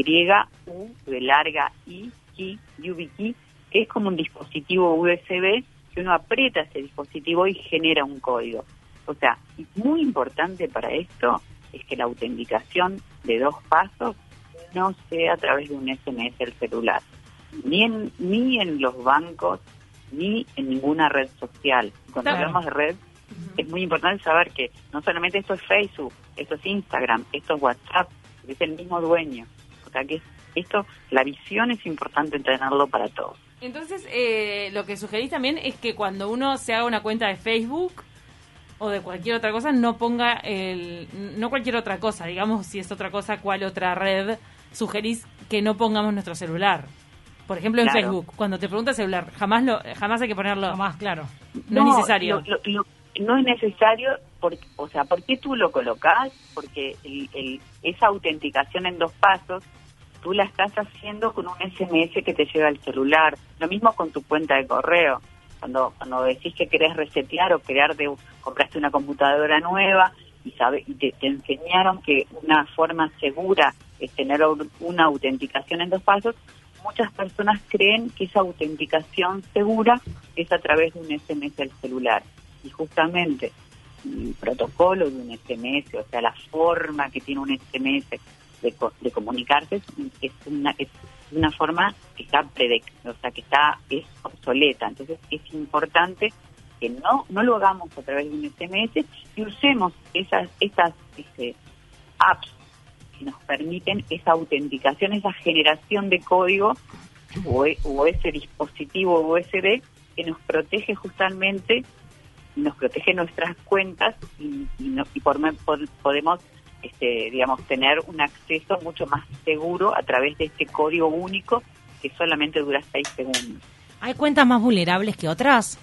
U de larga I Key, YubiKey, que es como un dispositivo U S B que uno aprieta ese dispositivo y genera un código. O sea, muy importante para esto es que la autenticación de dos pasos no sea a través de un S M S del celular, ni en, ni en los bancos, ni en ninguna red social. Cuando claro. hablamos de red, uh-huh. es muy importante saber que no solamente esto es Facebook, esto es Instagram, esto es WhatsApp, es el mismo dueño. O sea que esto, la visión es importante tenerlo para todos. Entonces, eh, lo que sugerís también es que cuando uno se haga una cuenta de Facebook o de cualquier otra cosa, no ponga el, no cualquier otra cosa, digamos, si es otra cosa, cuál otra red, sugerís que no pongamos nuestro celular. Por ejemplo, en claro. Facebook, cuando te pregunta celular, jamás lo, jamás hay que ponerlo. Jamás, claro. No, no es necesario. Lo, lo, lo, no es necesario, porque, o sea, ¿por qué tú lo colocás? Porque el, el, esa autenticación en dos pasos, tú la estás haciendo con un S M S que te llega al celular. Lo mismo con tu cuenta de correo. Cuando cuando decís que querés resetear o crear de, compraste una computadora nueva y sabe y te, te enseñaron que una forma segura es tener una autenticación en dos pasos, muchas personas creen que esa autenticación segura es a través de un S M S del celular. Y justamente el protocolo de un S M S, o sea, la forma que tiene un S M S de, de comunicarse es una es una forma que está prede, o sea, que está es obsoleta. Entonces es importante que no no lo hagamos a través de un S M S y usemos esas estas este, apps que nos permiten esa autenticación, esa generación de código o, o ese dispositivo U S B que nos protege justamente, nos protege nuestras cuentas y, y, no, y por, por, podemos este, digamos, tener un acceso mucho más seguro a través de este código único que solamente dura seis segundos. ¿Hay cuentas más vulnerables que otras?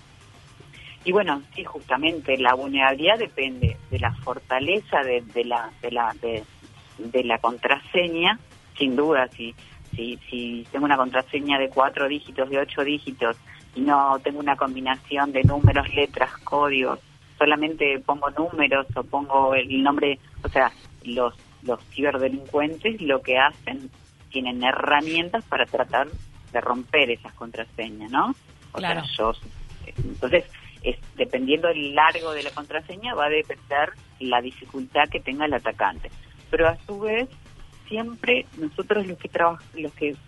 Y bueno, sí, justamente la vulnerabilidad depende de la fortaleza de, de la de la de, de la contraseña, sin duda. Si si si tengo una contraseña de cuatro dígitos, de ocho dígitos y no tengo una combinación de números, letras, códigos, solamente pongo números o pongo el nombre, o sea, los los ciberdelincuentes lo que hacen, tienen herramientas para tratar de romper esas contraseñas, ¿no? O claro. sea, yo, entonces, es, dependiendo del largo de la contraseña, va a depender la dificultad que tenga el atacante. Pero a su vez, siempre nosotros los que trabajamos, los que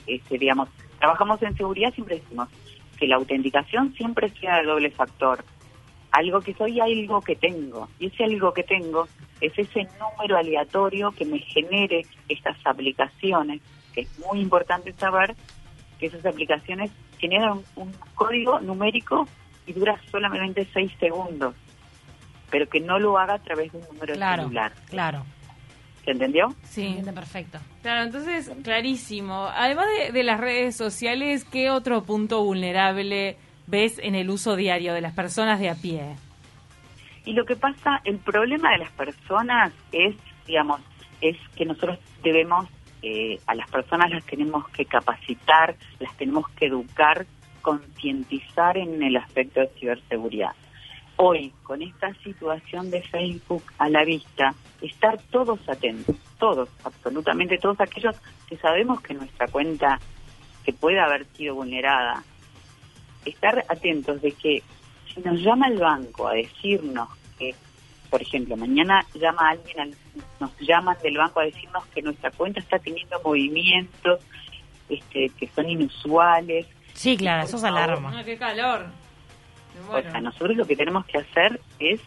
este, digamos, trabajamos en seguridad, siempre decimos que la autenticación siempre sea de doble factor. Algo que soy, algo que tengo. Y ese algo que tengo es ese número aleatorio que me genere estas aplicaciones, que es muy importante saber que esas aplicaciones generan un, un código numérico y dura solamente seis segundos, pero que no lo haga a través de un número claro, celular. Claro. ¿Se entendió? Sí, entiende perfecto. Claro, entonces, clarísimo. Además de, de las redes sociales, ¿qué otro punto vulnerable ves en el uso diario de las personas de a pie? Y lo que pasa, el problema de las personas es, digamos, es que nosotros debemos, eh, a las personas las tenemos que capacitar, las tenemos que educar, concientizar en el aspecto de ciberseguridad. Hoy, con esta situación de Facebook a la vista, estar todos atentos, todos, absolutamente todos aquellos que sabemos que nuestra cuenta que puede haber sido vulnerada, estar atentos de que si nos llama el banco a decirnos que, por ejemplo, mañana llama alguien, al, nos llaman del banco a decirnos que nuestra cuenta está teniendo movimientos este, que son inusuales. Sí, claro, eso es alarma. Ah, ¡qué calor! Bueno. O sea, nosotros lo que tenemos que hacer es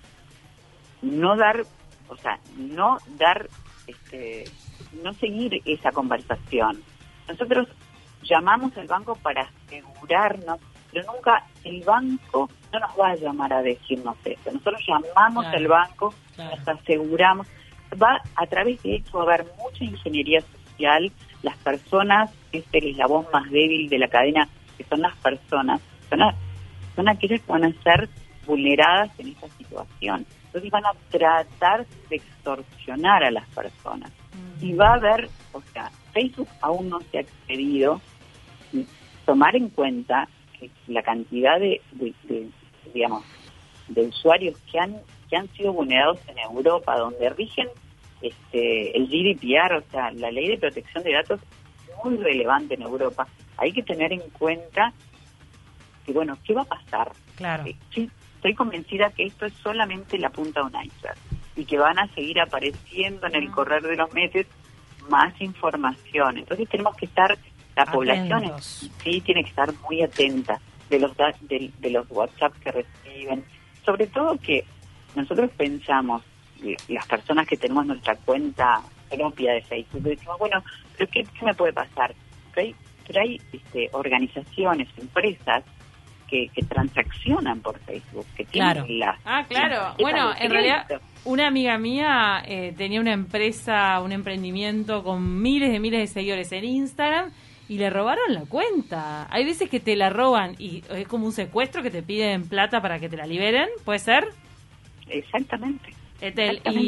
no dar, o sea, no dar, este, no seguir esa conversación. Nosotros llamamos al banco para asegurarnos, pero nunca el banco no nos va a llamar a decirnos eso. Nosotros llamamos claro, al banco, claro. nos aseguramos. Va a través de esto a haber mucha ingeniería social. Las personas, este es el eslabón más débil de la cadena, que son las personas, son, a, son aquellas que van a ser vulneradas en esta situación. Entonces van a tratar de extorsionar a las personas. Mm. Y va a haber, o sea, Facebook aún no se ha excedido, tomar en cuenta que la cantidad de, de, de digamos, de usuarios que han que han sido vulnerados en Europa, donde rigen este el G D P R, o sea, la ley de protección de datos, muy relevante en Europa. Hay que tener en cuenta que, bueno, ¿qué va a pasar? Claro. Sí, estoy convencida que esto es solamente la punta de un iceberg y que van a seguir apareciendo en el correr de los meses más información. Entonces tenemos que estar, la Atentos. población sí tiene que estar muy atenta de los de, de los WhatsApp que reciben, sobre todo que nosotros pensamos, las personas que tenemos nuestra cuenta propia de Facebook, decimos, bueno, pero ¿qué, qué me puede pasar? Pero hay, pero hay este, organizaciones, empresas que, que transaccionan por Facebook, que tienen claro. la... Ah, claro. Bueno, en realidad, una amiga mía eh, tenía una empresa, un emprendimiento con miles de miles de seguidores en Instagram y le robaron la cuenta. Hay veces que te la roban y es como un secuestro, que te piden plata para que te la liberen, ¿puede ser? Exactamente. Etel, Exactamente.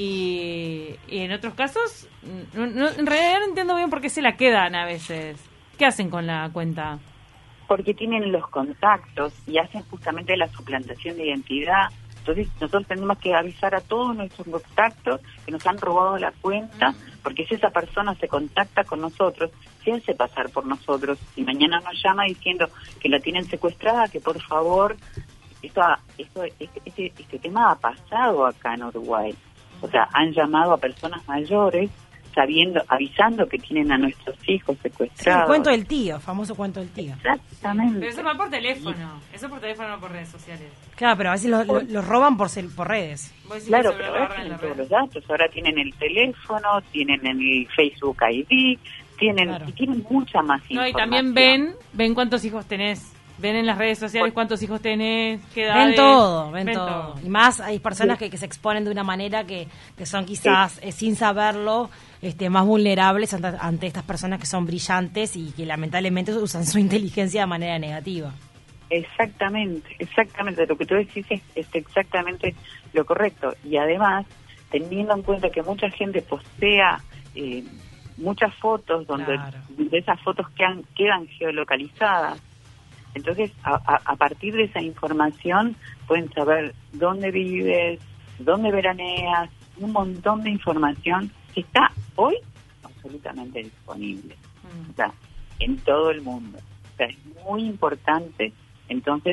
Y, y en otros casos, no, no, en realidad no entiendo bien por qué se la quedan a veces. ¿Qué hacen con la cuenta? Porque tienen los contactos y hacen justamente la suplantación de identidad. Entonces nosotros tenemos que avisar a todos nuestros contactos que nos han robado la cuenta, porque si esa persona se contacta con nosotros, se hace pasar por nosotros y mañana nos llama diciendo que la tienen secuestrada, que por favor, esto, esto este, este, este tema ha pasado acá en Uruguay. O sea, han llamado a personas mayores sabiendo, avisando que tienen a nuestros hijos secuestrados. Sí, el cuento del tío, famoso cuento del tío. Exactamente. Pero eso va por teléfono, eso por teléfono, no por redes sociales. Claro, pero a veces lo, lo, lo roban por por redes. Claro, pero ahora tienen todos los datos, ahora tienen el teléfono, tienen el Facebook I D, tienen claro. y tienen mucha más información. No, y también ven, ven cuántos hijos tenés. Ven en las redes sociales cuántos hijos tenés, qué edades. Ven todo, ven, ven todo. todo. Y más hay personas sí. que, que se exponen de una manera que, que son quizás, sí. eh, sin saberlo, este, más vulnerables ante, ante estas personas que son brillantes y que lamentablemente usan su inteligencia de manera negativa. Exactamente, exactamente. Lo que tú decís es, es exactamente lo correcto. Y además, teniendo en cuenta que mucha gente postea eh, muchas fotos donde claro. de esas fotos quedan, quedan geolocalizadas, entonces, a, a, a partir de esa información pueden saber dónde vives, dónde veraneas, un montón de información que está hoy absolutamente disponible, mm. o sea, en todo el mundo. O sea, es muy importante, entonces,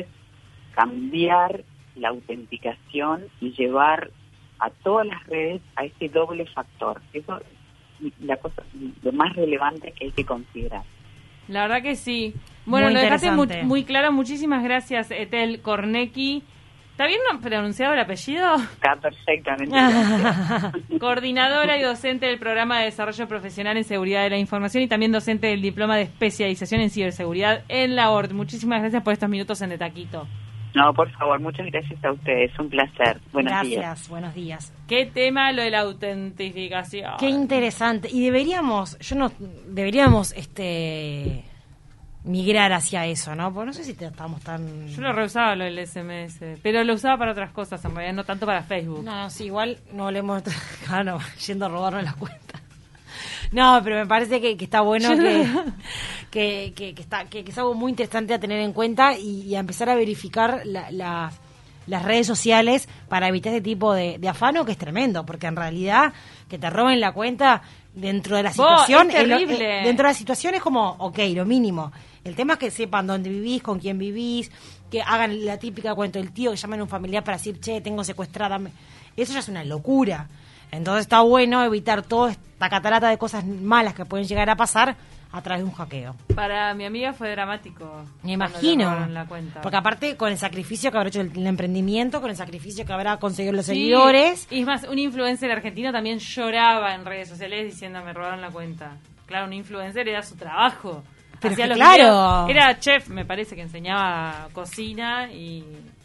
cambiar la autenticación y llevar a todas las redes a ese doble factor. Eso es la cosa, lo más relevante que hay que considerar. La verdad que sí. Bueno, lo dejaste muy, muy claro. Muchísimas gracias, Etel Kornecki. ¿Está bien pronunciado el apellido? Está perfectamente. Coordinadora y docente del Programa de Desarrollo Profesional en Seguridad de la Información y también docente del Diploma de Especialización en Ciberseguridad en la O R T. Muchísimas gracias por estos minutos en De Taquito. No, por favor, muchas gracias a ustedes. Un placer. Buenos gracias, días. Gracias, buenos días. Qué tema lo de la autentificación. Qué interesante. Y deberíamos, yo no, deberíamos, este... migrar hacia eso, ¿no? Porque no sé si te, estamos tan... Yo lo reusaba lo del S M S, pero lo usaba para otras cosas, en realidad, no tanto para Facebook. No, no sí, igual no le hemos... Claro, yendo a robarnos las cuentas. No, pero me parece que, que está bueno que, que, que, que, está, que, que es algo muy interesante a tener en cuenta y, y a empezar a verificar la, la, las redes sociales para evitar este tipo de, de afano, que es tremendo, porque en realidad que te roben la cuenta dentro de la situación... ¡Oh, es terrible! Es lo, es, dentro de la situación es como, ok, lo mínimo. El tema es que sepan dónde vivís, con quién vivís, que hagan la típica cuento del tío, que llamen a un familiar para decir, che, tengo secuestrada. Eso ya es una locura. Entonces está bueno evitar toda esta catarata de cosas malas que pueden llegar a pasar a través de un hackeo. Para mi amiga fue dramático. Me imagino. La cuenta. Porque aparte, con el sacrificio que habrá hecho el, el emprendimiento, con el sacrificio que habrá conseguido los sí, seguidores. Y es más, un influencer argentino también lloraba en redes sociales diciendo, me robaron la cuenta. Claro, un influencer era su trabajo. Pero Hacía que los claro. videos. Era chef, me parece, que enseñaba cocina y,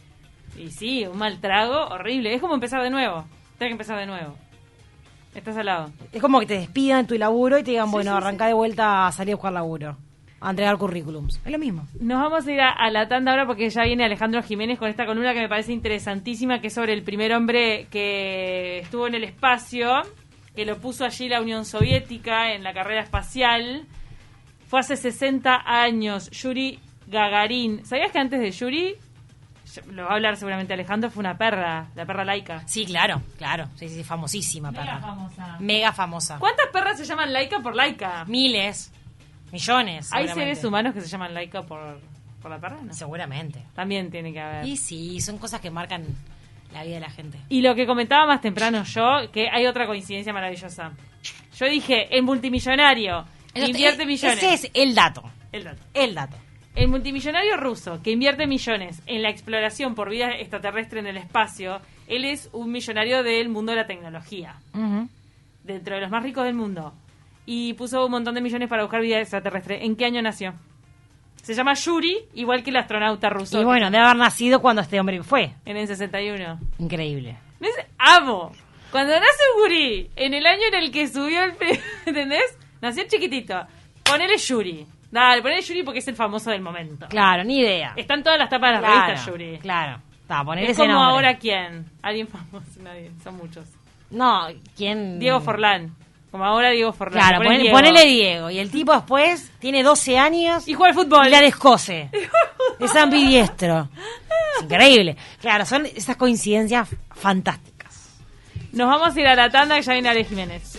y sí, un mal trago horrible. Es como empezar de nuevo. Tienes que empezar de nuevo. Estás al lado. Es como que te despidan en tu laburo y te digan, sí, bueno, sí, arranca sí. de vuelta a salir a buscar laburo, a entregar currículums. Es lo mismo. Nos vamos a ir a, a la tanda ahora porque ya viene Alejandro Jiménez con esta columna que me parece interesantísima, que es sobre el primer hombre que estuvo en el espacio, que lo puso allí la Unión Soviética en la carrera espacial. Fue hace sesenta años, Yuri Gagarin. ¿Sabías que antes de Yuri, lo va a hablar seguramente Alejandro, fue una perra, la perra Laika? Sí, claro, claro. Sí, sí, famosísima Mega perra. famosa. Mega famosa. ¿Cuántas perras se llaman Laika por Laika? Miles, millones. ¿Hay seres humanos que se llaman Laika por, por la perra? No. Seguramente. También tiene que haber. Y sí, son cosas que marcan la vida de la gente. Y lo que comentaba más temprano yo, que hay otra coincidencia maravillosa. Yo dije, el multimillonario que invierte millones. Ese es el dato. El dato. El dato. El multimillonario ruso que invierte millones en la exploración por vida extraterrestre en el espacio, él es un millonario del mundo de la tecnología. Uh-huh. Dentro de los más ricos del mundo. Y puso un montón de millones para buscar vida extraterrestre. ¿En qué año nació? Se llama Yuri, igual que el astronauta ruso. Y bueno, debe haber nacido cuando este hombre fue. En el sesenta y uno. Increíble. ¿Ves? Amo. Cuando nace Yuri, en el año en el que subió el... ¿Entendés? Nació chiquitito. Ponele Yuri. Dale, ponele Yuri porque es el famoso del momento. Claro, ni idea. Están todas las tapas de las claro, revistas Yuri. Claro. Da, ponele es ese como nombre. ahora quién. Alguien famoso, nadie. Son muchos. No, ¿quién? Diego Forlán. Como ahora Diego Forlán. Claro, ponele Diego. ponele Diego. Y el tipo después tiene doce años. Y juega al fútbol. Y la descose. Es ambidiestro. Es increíble. Claro, son esas coincidencias fantásticas. Nos vamos a ir a la tanda que ya viene Ale Jiménez.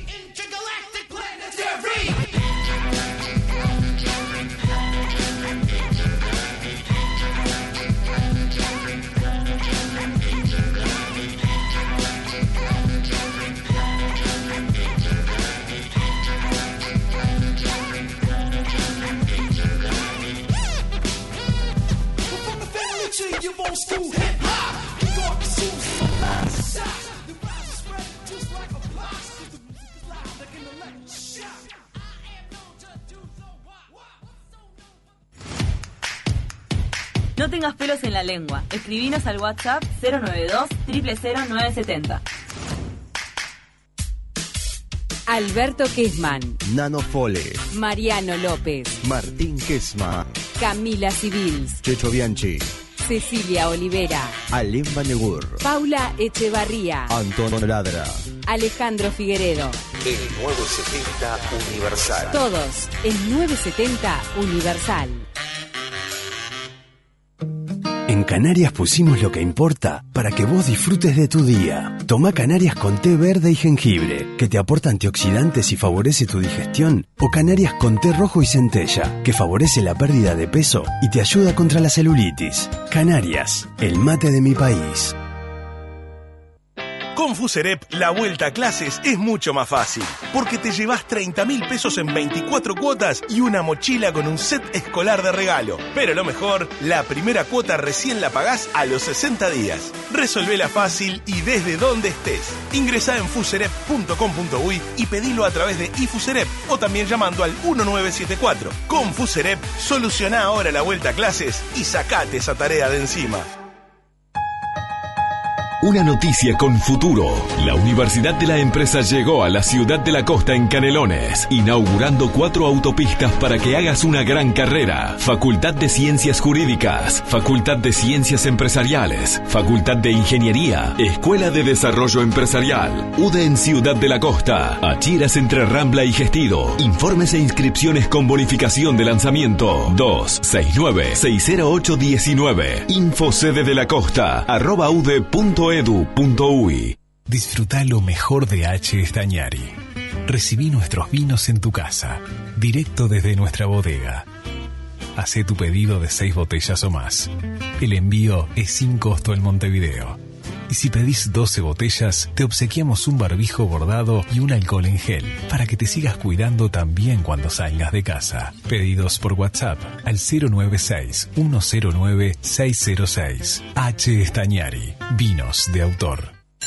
No tengas pelos en la lengua. Escribinos al WhatsApp cero nueve dos, cero cero cero, nueve siete cero. Alberto Kessman, Nano Fole, Mariano López, Martín Kesma, Camila Civils, Checho Bianchi, Cecilia Olivera, Alem Banegur, Paula Echevarría, Antonio Ladra, Alejandro Figueredo. El nueve setenta Universal. Todos en nueve setenta Universal. En Canarias pusimos lo que importa para que vos disfrutes de tu día. Toma Canarias con té verde y jengibre, que te aporta antioxidantes y favorece tu digestión. O Canarias con té rojo y centella, que favorece la pérdida de peso y te ayuda contra la celulitis. Canarias, el mate de mi país. Con Fuserep, la vuelta a clases es mucho más fácil, porque te llevas treinta mil pesos en veinticuatro cuotas y una mochila con un set escolar de regalo. Pero lo mejor, la primera cuota recién la pagás a los sesenta días. Resolvela fácil y desde donde estés. Ingresá en fuserep punto com punto uy y pedilo a través de iFuserep o también llamando al uno nueve siete cuatro. Con Fuserep, soluciona ahora la vuelta a clases y sacate esa tarea de encima. Una noticia con futuro. La Universidad de la Empresa llegó a la ciudad de la costa en Canelones, inaugurando cuatro autopistas para que hagas una gran carrera. Facultad de Ciencias Jurídicas, Facultad de Ciencias Empresariales, Facultad de Ingeniería, Escuela de Desarrollo Empresarial. U D E en Ciudad de la Costa, Achiras entre Rambla y Gestido. Informes e inscripciones con bonificación de lanzamiento dos seis nueve seis cero ocho uno nueve. Info sede de la costa arroba ude punto edu punto uy. Disfruta lo mejor de H. Estañari. Recibí nuestros vinos en tu casa, directo desde nuestra bodega. Hacé tu pedido de seis botellas o más. El envío es sin costo en Montevideo. Y si pedís doce botellas, te obsequiamos un barbijo bordado y un alcohol en gel para que te sigas cuidando también cuando salgas de casa. Pedidos por WhatsApp al cero nueve seis uno cero nueve seis cero seis. H. Estañari, vinos de autor.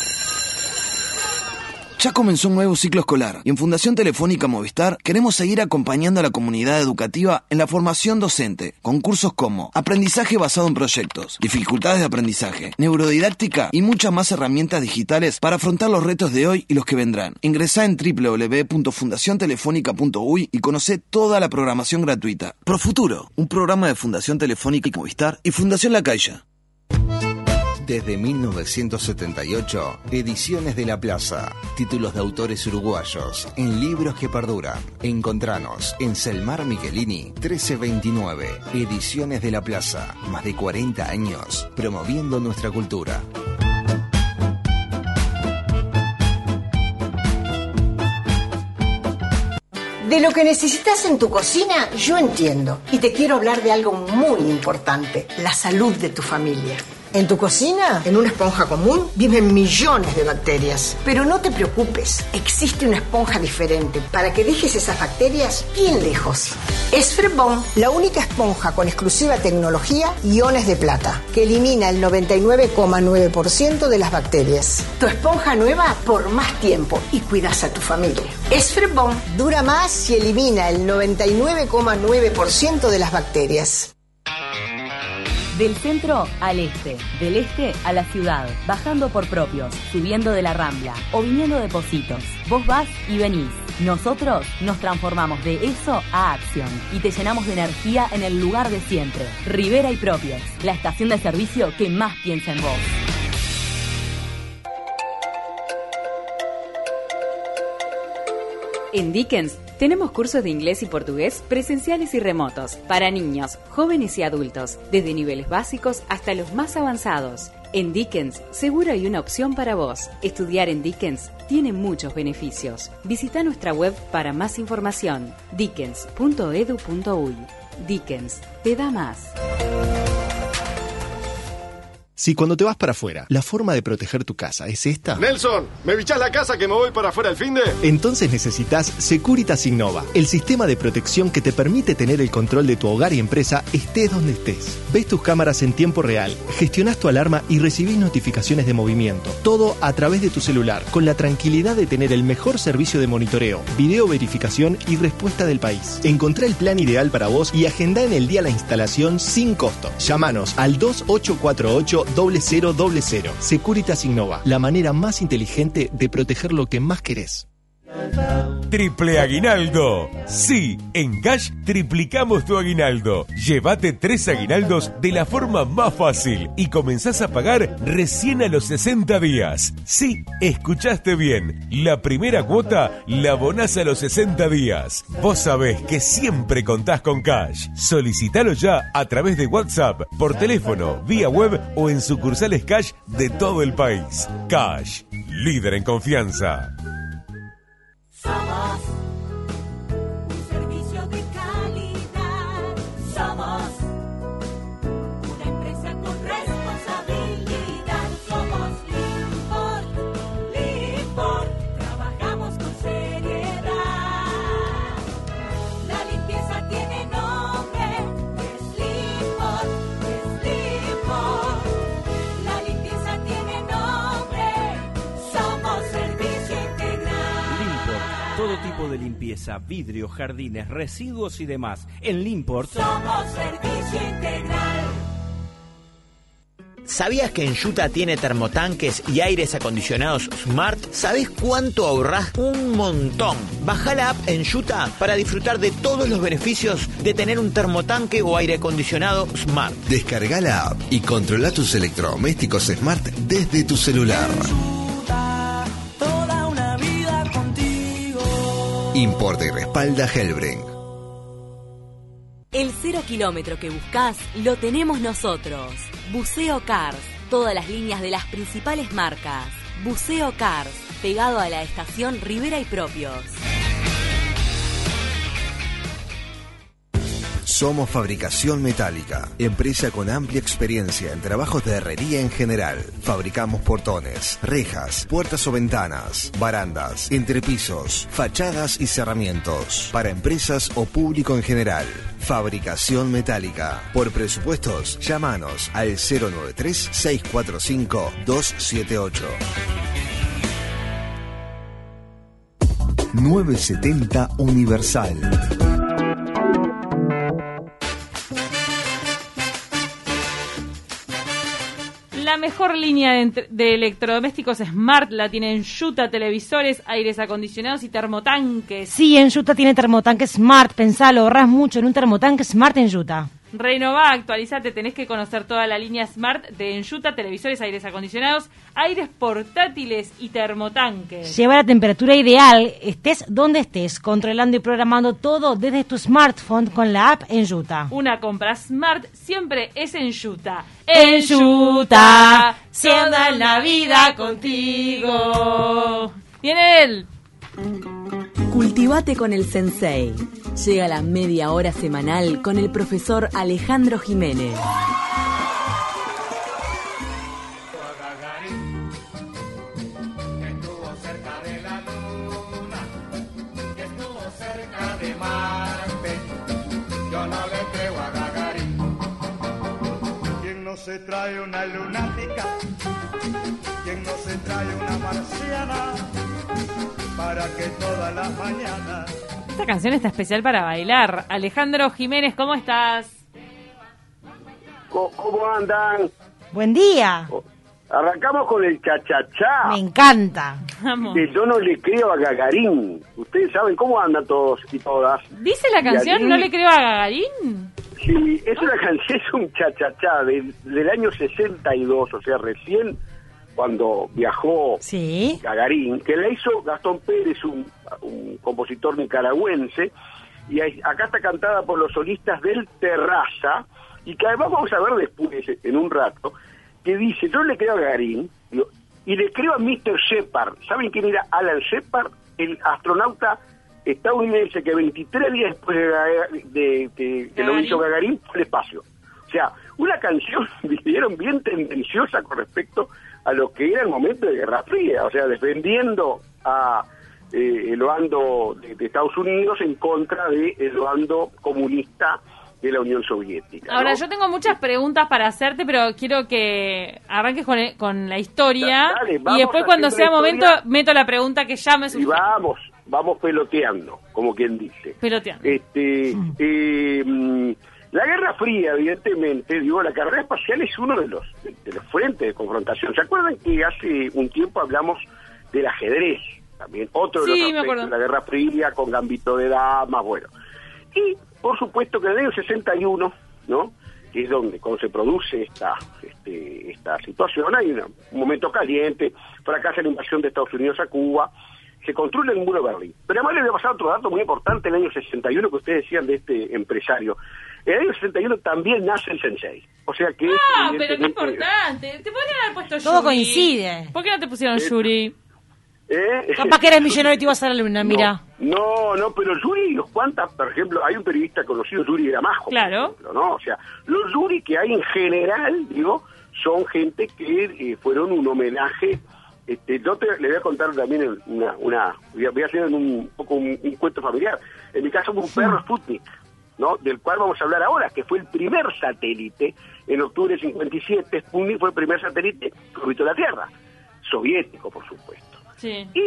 Ya comenzó un nuevo ciclo escolar y en Fundación Telefónica Movistar queremos seguir acompañando a la comunidad educativa en la formación docente, con cursos como aprendizaje basado en proyectos, dificultades de aprendizaje, neurodidáctica y muchas más herramientas digitales para afrontar los retos de hoy y los que vendrán. Ingresá en doble u doble u doble u punto fundación telefónica punto uy y conocé toda la programación gratuita. Profuturo, un programa de Fundación Telefónica Movistar y Fundación La Caixa. Desde mil novecientos setenta y ocho, Ediciones de la Plaza. Títulos de autores uruguayos en libros que perduran. Encontranos en Selmar Michelini trece veintinueve. Ediciones de la Plaza. Más de cuarenta años promoviendo nuestra cultura. De lo que necesitas en tu cocina, yo entiendo. Y te quiero hablar de algo muy importante, la salud de tu familia. En tu cocina, en una esponja común, viven millones de bacterias. Pero no te preocupes, existe una esponja diferente para que dejes esas bacterias bien lejos. Es Fredbon, la única esponja con exclusiva tecnología iones de plata, que elimina el noventa y nueve coma nueve por ciento de las bacterias. Tu esponja nueva por más tiempo y cuidas a tu familia. Es Fredbon, dura más y elimina el noventa y nueve coma nueve por ciento de las bacterias. Del centro al este, del este a la ciudad, bajando por Propios, subiendo de la Rambla o viniendo de Pocitos. Vos vas y venís. Nosotros nos transformamos de eso a acción y te llenamos de energía en el lugar de siempre. Rivera y Propios, la estación de servicio que más piensa en vos. En Dickens tenemos cursos de inglés y portugués presenciales y remotos para niños, jóvenes y adultos, desde niveles básicos hasta los más avanzados. En Dickens seguro hay una opción para vos. Estudiar en Dickens tiene muchos beneficios. Visita nuestra web para más información. dickens punto edu punto uy. Dickens te da más. Si cuando te vas para afuera, la forma de proteger tu casa es esta... Nelson, ¿me bichás la casa que me voy para afuera el finde? Entonces necesitas Securitas Innova, el sistema de protección que te permite tener el control de tu hogar y empresa estés donde estés. Ves tus cámaras en tiempo real, gestionás tu alarma y recibís notificaciones de movimiento. Todo a través de tu celular, con la tranquilidad de tener el mejor servicio de monitoreo, video verificación y respuesta del país. Encontrá el plan ideal para vos y agendá en el día la instalación sin costo. Llámanos al dos ocho cuatro ocho cero cero cero cero. Securitas Innova, la manera más inteligente de proteger lo que más querés. Triple aguinaldo. Sí, en Cash triplicamos tu aguinaldo. Llévate tres aguinaldos de la forma más fácil y comenzás a pagar recién a los sesenta días. Sí, escuchaste bien. La primera cuota la abonás a los sesenta días. Vos sabés que siempre contás con Cash. Solicitalo ya a través de WhatsApp, por teléfono, vía web o en sucursales Cash de todo el país. Cash, líder en confianza. Somos un servicio de calidad. Somos una empresa con responsabilidad. Somos Limport, todo tipo de limpieza, vidrio, jardines, residuos y demás. En Limport somos servicio integral. ¿Sabías que Enjuta tiene termotanques y aires acondicionados Smart? ¿Sabés cuánto ahorrás? Un montón. Bajá la app Enjuta para disfrutar de todos los beneficios de tener un termotanque o aire acondicionado Smart. Descarga la app y controla tus electrodomésticos Smart desde tu celular. Enjuta, toda una vida contigo. Importa y respalda Hellbrink. El cero kilómetro que buscás lo tenemos nosotros. Buceo Cars, todas las líneas de las principales marcas. Buceo Cars, pegado a la estación Rivera y Propios. Somos Fabricación Metálica, empresa con amplia experiencia en trabajos de herrería en general. Fabricamos portones, rejas, puertas o ventanas, barandas, entrepisos, fachadas y cerramientos para empresas o público en general. Fabricación Metálica. Por presupuestos, llámanos al cero nueve tres, seis cuatro cinco, dos siete ocho. novecientos setenta Universal. La mejor línea de, de electrodomésticos Smart la tiene Enjuta, televisores, aires acondicionados y termotanques. Sí, Enjuta tiene termotanques Smart, pensalo, ahorrás mucho en un termotanque Smart Enjuta. Renová, actualizate, tenés que conocer toda la línea Smart de Enjuta, televisores, aires acondicionados, aires portátiles y termotanques. Lleva la temperatura ideal, estés donde estés, controlando y programando todo desde tu smartphone con la app Enjuta. Una compra Smart siempre es Enjuta. Enjuta, se anda en la vida contigo. Viene él. Cultivate con el Sensei. Llega la media hora semanal con el profesor Alejandro Jiménez. ¿Quién no se trae una lunática? ¿Quién no se trae una marciana? Para que todas las mañanas... Esta canción está especial para bailar. Alejandro Jiménez, ¿cómo estás? ¿Cómo andan? Buen día. Arrancamos con el cha-cha-cha. Me encanta. Vamos. Que yo no le creo a Gagarín. Ustedes saben cómo andan todos y todas. ¿Dice la canción allí, no le creo a Gagarín? Sí, es una canción, es un cha-cha-cha del, del año sesenta y dos, o sea, recién cuando viajó ¿Sí? Gagarín, que la hizo Gastón Pérez, un, un compositor nicaragüense, y ahí, acá está cantada por los solistas del Terraza, y que además vamos a ver después, en un rato, que dice, yo le creo a Gagarín, digo, y le creo a mister Shepard. ¿Saben quién era Alan Shepard? El astronauta estadounidense que veintitrés días después de, de, de que lo hizo Gagarín fue al espacio. O sea, una canción, vieron, bien tendenciosa con respecto a lo que era el momento de Guerra Fría, o sea, defendiendo a eh, el bando de, de Estados Unidos en contra del de bando comunista de la Unión Soviética. Ahora, ¿no? yo tengo muchas preguntas para hacerte, pero quiero que arranques con, el, con la historia, dale, y después cuando sea momento meto la pregunta que ya me surgió. Y vamos, vamos peloteando, como quien dice. Peloteando. Este, eh, la Guerra Fría, evidentemente, digo, la carrera espacial es uno de los, de los frentes de confrontación. ¿Se acuerdan que hace un tiempo hablamos del ajedrez? También otro de sí, los aspectos de la Guerra Fría, con Gambito de Damas, bueno. Y, por supuesto, que en el año sesenta y uno, ¿no?, que es donde cuando se produce esta este, esta situación, hay una, un momento caliente, fracasa la invasión de Estados Unidos a Cuba, se construye el muro de Berlín. Pero además les voy a pasar otro dato muy importante en el año sesenta y uno que ustedes decían de este empresario. En el año sesenta y uno también nace el Sensei. O sea que... Ah, pero qué importante. Te podrían haber puesto Yuri. Todo coincide. ¿Por qué no te pusieron Yuri? ¿Eh? Capaz que eres millonario y te ibas a la luna, mira. No, no, pero Yuri, los cuantas, por ejemplo, hay un periodista conocido, Yuri Gramajo, claro, por ejemplo, ¿no? O sea, los Yuri que hay en general, digo, son gente que eh, fueron un homenaje. Este, yo te, le voy a contar también una, una voy a, voy a hacer un, un poco un, un cuento familiar. En mi caso fue un perro Sputnik, ¿no?, del cual vamos a hablar ahora, que fue el primer satélite en octubre del cincuenta y siete. Sputnik fue el primer satélite que orbitó la Tierra, soviético, por supuesto. Sí. Y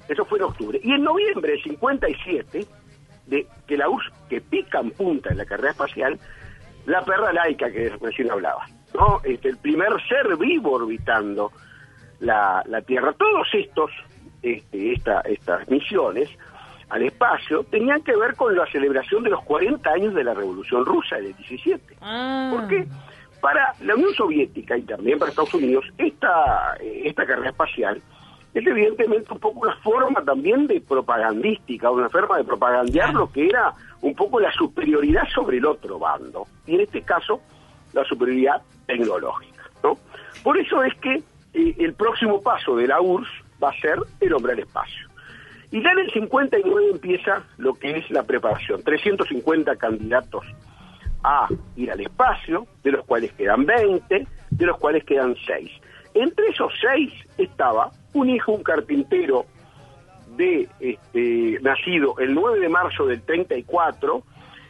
Eso fue en octubre. Y en noviembre del cincuenta y siete, de que la U R S S, que pica en punta en la carrera espacial, la perra Laika, que recién hablaba, ¿no? Este, el primer ser vivo orbitando la, la Tierra. Todos estos, este, esta, estas misiones al espacio tenían que ver con la celebración de los cuarenta años de la Revolución Rusa del diecisiete. Ah. Porque para la Unión Soviética y también para Estados Unidos, esta, esta carrera espacial es evidentemente un poco una forma también de propagandística, una forma de propagandear lo que era un poco la superioridad sobre el otro bando, y en este caso la superioridad tecnológica, ¿no? Por eso es que eh, el próximo paso de la U R S S va a ser el hombre al espacio. Y ya en el cincuenta y nueve empieza lo que es la preparación, trescientos cincuenta candidatos a ir al espacio, de los cuales quedan veinte, de los cuales quedan seis. Entre esos seis estaba un hijo, un carpintero, de este, nacido el nueve de marzo del treinta y cuatro,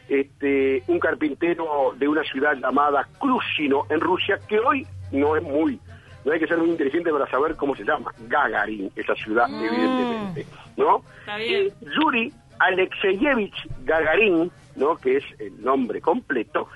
este, un carpintero de una ciudad llamada Klushino, en Rusia, que hoy no es muy, no hay que ser muy inteligente para saber cómo se llama, Gagarin, esa ciudad, mm. evidentemente, ¿no? Está bien. Y Yuri Alexeyevich Gagarin, ¿no?, que es el nombre completo,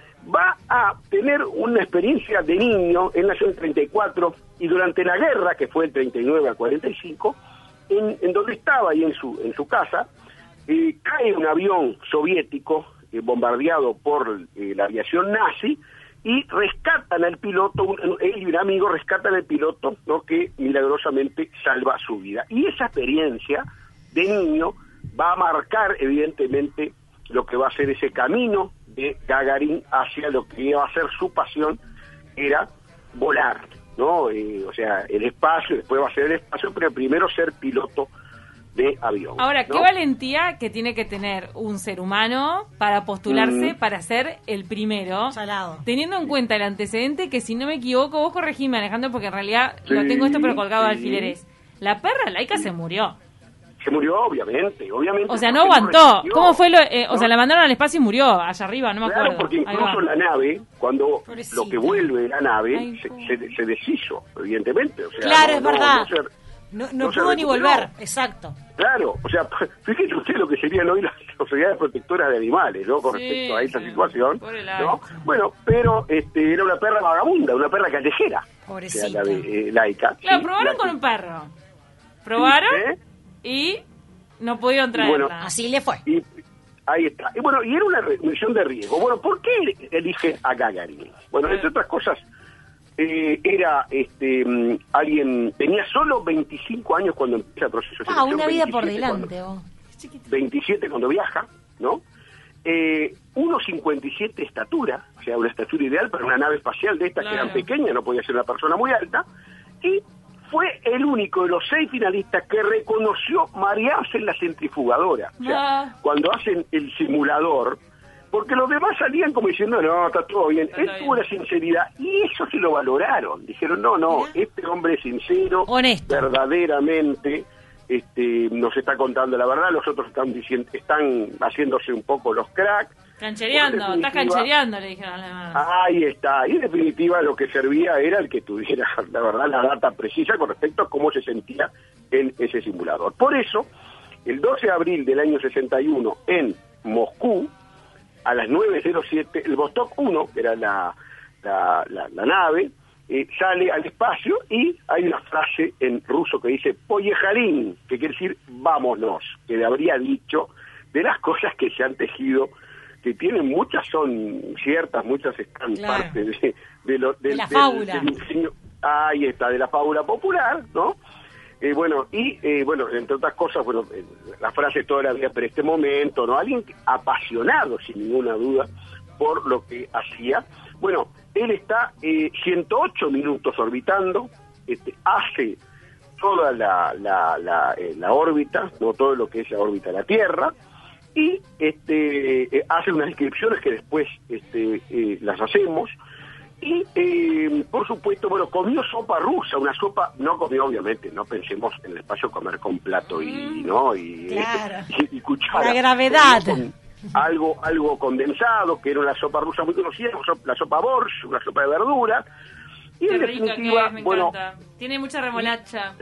va a tener una experiencia de niño. Él nació en el treinta y cuatro, y durante la guerra, que fue el treinta y nueve al cuarenta y cinco, en, en donde estaba ahí en su, en su casa, eh, cae un avión soviético eh, bombardeado por eh, la aviación nazi, y rescatan al piloto, un, él y un amigo rescatan al piloto, ¿no?, que milagrosamente salva su vida. Y esa experiencia de niño va a marcar evidentemente lo que va a ser ese camino de Gagarin hacia lo que iba a ser su pasión, era volar, ¿no? Eh, o sea, el espacio, después va a ser el espacio, pero primero ser piloto de avión. Ahora, ¿no? qué valentía que tiene que tener un ser humano para postularse mm. para ser el primero, Salado. Teniendo en cuenta el antecedente que, si no me equivoco, vos corregime, Alejandro, porque en realidad sí, lo tengo esto pero colgado sí. de alfileres. La perra Laika se murió. Se murió, obviamente, obviamente. O sea, no aguantó. ¿Cómo fue lo, eh, ¿no? O sea, la mandaron al espacio y murió, allá arriba, no me claro, acuerdo. Porque incluso la nave, cuando Pobrecita. lo que vuelve la nave, Ay, se, se, se deshizo, evidentemente. O sea, claro, no, es no, verdad. No, no, no, no, no pudo ni volver, exacto. Claro, o sea, fíjese usted lo que serían hoy las autoridades protectoras de animales, ¿no? Con sí, respecto a esa sí. situación, ¿no? Bueno, pero este era una perra vagabunda, una perra callejera. Pobrecita. O sea, la de eh, Laika. Claro, ¿sí? probaron la con un perro. Probaron ¿Eh? y no pudieron traerla. Bueno, así le fue. Y ahí está. Y bueno, y era una misión de riesgo. Bueno, ¿por qué eligen a Gagarin? Bueno, entre otras cosas, eh, era este um, alguien, tenía solo veinticinco años cuando empieza el proceso de selección. Ah, una vida por delante. Cuando, oh. veintisiete cuando viaja, ¿no? Eh, uno cincuenta y siete de estatura, o sea, una estatura ideal para una nave espacial de estas claro. que eran pequeñas, no podía ser una persona muy alta, y fue el único de los seis finalistas que reconoció marearse en la centrifugadora. O sea, ah. cuando hacen el simulador, porque los demás salían como diciendo, no, está todo bien. Está Él bien. tuvo la sinceridad, y eso se lo valoraron. Dijeron, no, no, ¿Mira? este hombre es sincero, honesto, verdaderamente este, nos está contando la verdad. Los otros están diciendo, están haciéndose un poco los cracks. Canchereando, estás canchereando, le dijeron a la demás. Ahí está, y en definitiva lo que servía era el que tuviera, la verdad, la data precisa con respecto a cómo se sentía en ese simulador. Por eso, el doce de abril del año sesenta y uno, en Moscú, a las nueve cero siete, el Vostok uno, que era la, la, la, la nave, eh, sale al espacio, y hay una frase en ruso que dice Poyejarín, que quiere decir vámonos, que le habría dicho de las cosas que se han tejido, que tienen muchas, son ciertas, muchas están claro. parte de, de, lo, de, de la del, fábula. Del ingenio, ahí está, de la fábula popular, ¿no? Eh, bueno, y eh, bueno, entre otras cosas, bueno, eh, la frase toda la vida, pero este momento, ¿no? Alguien apasionado, sin ninguna duda, por lo que hacía. Bueno, él está eh, ciento ocho minutos orbitando, este, hace toda la, la, la, eh, la órbita, no todo lo que es la órbita de la Tierra, y este eh, hace unas descripciones que después este, eh, las hacemos, y eh, por supuesto, bueno, comió sopa rusa, una sopa, no comió obviamente, no pensemos en el espacio comer con plato y, ¿no? y, claro. y, y cuchara. La gravedad. Con algo, algo condensado, que era una sopa rusa muy conocida, la sopa borsch, una sopa de verdura, y Qué en rica definitiva, que es, me bueno, encanta. Tiene mucha remolacha.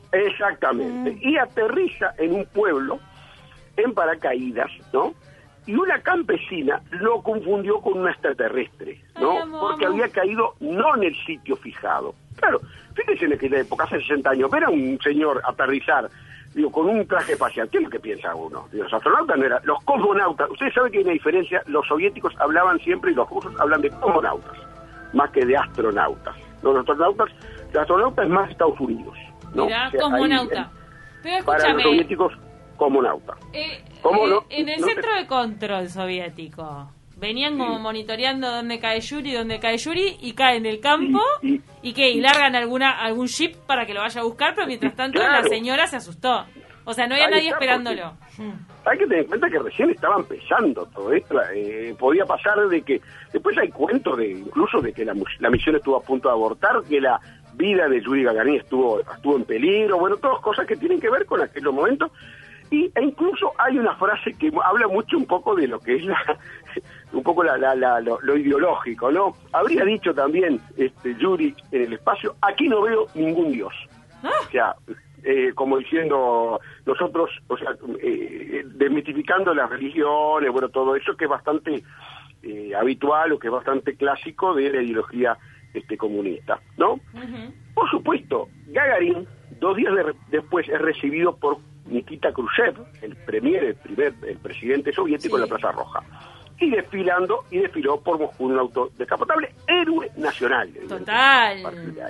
Exactamente. Mm. Y aterriza en un pueblo, en paracaídas, ¿no? Y una campesina lo confundió con un extraterrestre, ¿no? Ay, amo, porque amo. había caído no en el sitio fijado. Claro, fíjense en aquella época, hace sesenta años, ver a un señor aterrizar, digo, con un traje espacial, ¿qué es lo que piensa uno? Digo, los astronautas no eran, los cosmonautas, ustedes saben que hay una diferencia, los soviéticos hablaban siempre y los rusos hablan de cosmonautas, más que de astronautas. Los astronautas, los astronautas es más Estados Unidos, ¿no? Mirá, o sea, cosmonauta. Ahí, Pero escúchame. para los soviéticos, cosmonauta. Eh, ¿Cómo eh, no? En el no centro te... de control soviético, venían como sí. monitoreando dónde cae Yuri, dónde cae Yuri, y cae en el campo, y, y, y que y largan alguna algún ship para que lo vaya a buscar, pero mientras tanto claro. la señora se asustó. O sea, no había Ahí nadie está, esperándolo. Hay que tener en cuenta que recién estaba empezando todo esto. Eh, podía pasar de que... Después hay cuentos de incluso de que la, la misión estuvo a punto de abortar, que la vida de Yuri Gagarin estuvo estuvo en peligro. Bueno, todas cosas que tienen que ver con aquellos momentos. Y, e incluso hay una frase que habla mucho un poco de lo que es la... un poco la, la, la, lo, lo ideológico, ¿no? Habría dicho también este Yuri en el espacio, aquí no veo ningún dios. ¿Ah? O sea... Eh, como diciendo nosotros, o sea, eh, desmitificando las religiones, bueno, todo eso que es bastante eh, habitual o que es bastante clásico de la ideología este, comunista, ¿no? Uh-huh. Por supuesto, Gagarin, dos días de, después, es recibido por Nikita Khrushchev, el premier, el primer, el presidente soviético, sí. en la Plaza Roja. Y desfilando, y desfiló por Moscú en un auto descapotable, héroe nacional. Total.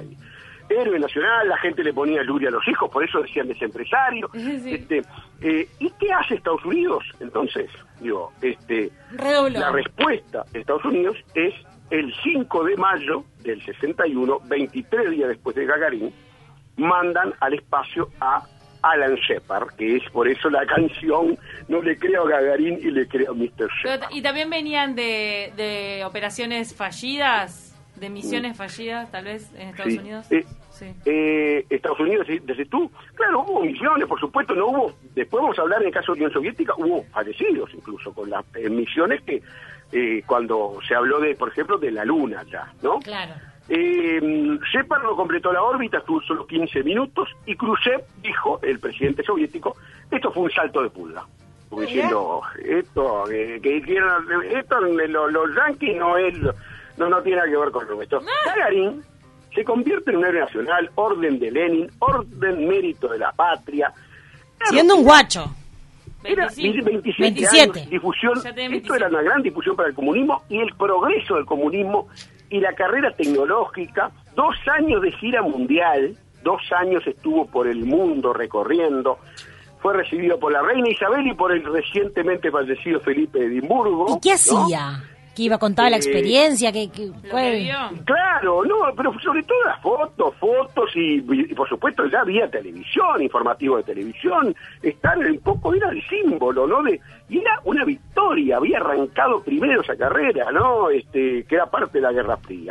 Héroe nacional, la gente le ponía Yuri a los hijos, por eso decían ese empresario. Sí. Este, eh, ¿y qué hace Estados Unidos? Entonces, digo, este, Redobló. la respuesta de Estados Unidos es el cinco de mayo del sesenta y uno, veintitrés días después de Gagarin, mandan al espacio a Alan Shepard, que es por eso la canción No le creo a Gagarin y le creo a mister Shepard. Y también venían de, de operaciones fallidas, de misiones mm. fallidas, tal vez, en Estados sí. Unidos. Eh, sí. eh, Estados Unidos, desde tú, claro, hubo misiones, por supuesto, no hubo, después vamos a hablar en el caso de Unión Soviética, hubo fallecidos incluso con las eh, misiones que, eh, cuando se habló de, por ejemplo, de la Luna ya, ¿no? Claro. Eh, Shepard no completó la órbita, estuvo solo quince minutos, y Khrushchev dijo, el presidente soviético, esto fue un salto de pulga. Como diciendo, esto, eh, que hicieron, esto, los, los yanquis no es, no, no tiene nada que ver con nuestro. Gagarin se convierte en un héroe nacional, orden de Lenin, orden mérito de la patria. Claro, siendo un guacho. Era veintisiete, veintisiete años, difusión, esto era una gran difusión para el comunismo y el progreso del comunismo y la carrera tecnológica, dos años de gira mundial, dos años estuvo por el mundo recorriendo, fue recibido por la reina Isabel y por el recientemente fallecido Felipe de Edimburgo. ¿Y qué hacía? ¿No? ¿Que iba a contar eh, la experiencia? que, que fue... Claro, no, pero sobre todo las fotos, fotos y, y por supuesto ya había televisión, informativo de televisión, estar un poco, era el símbolo, ¿no? De, y era una victoria, había arrancado primero esa carrera, ¿no? Este, que era parte de la Guerra Fría.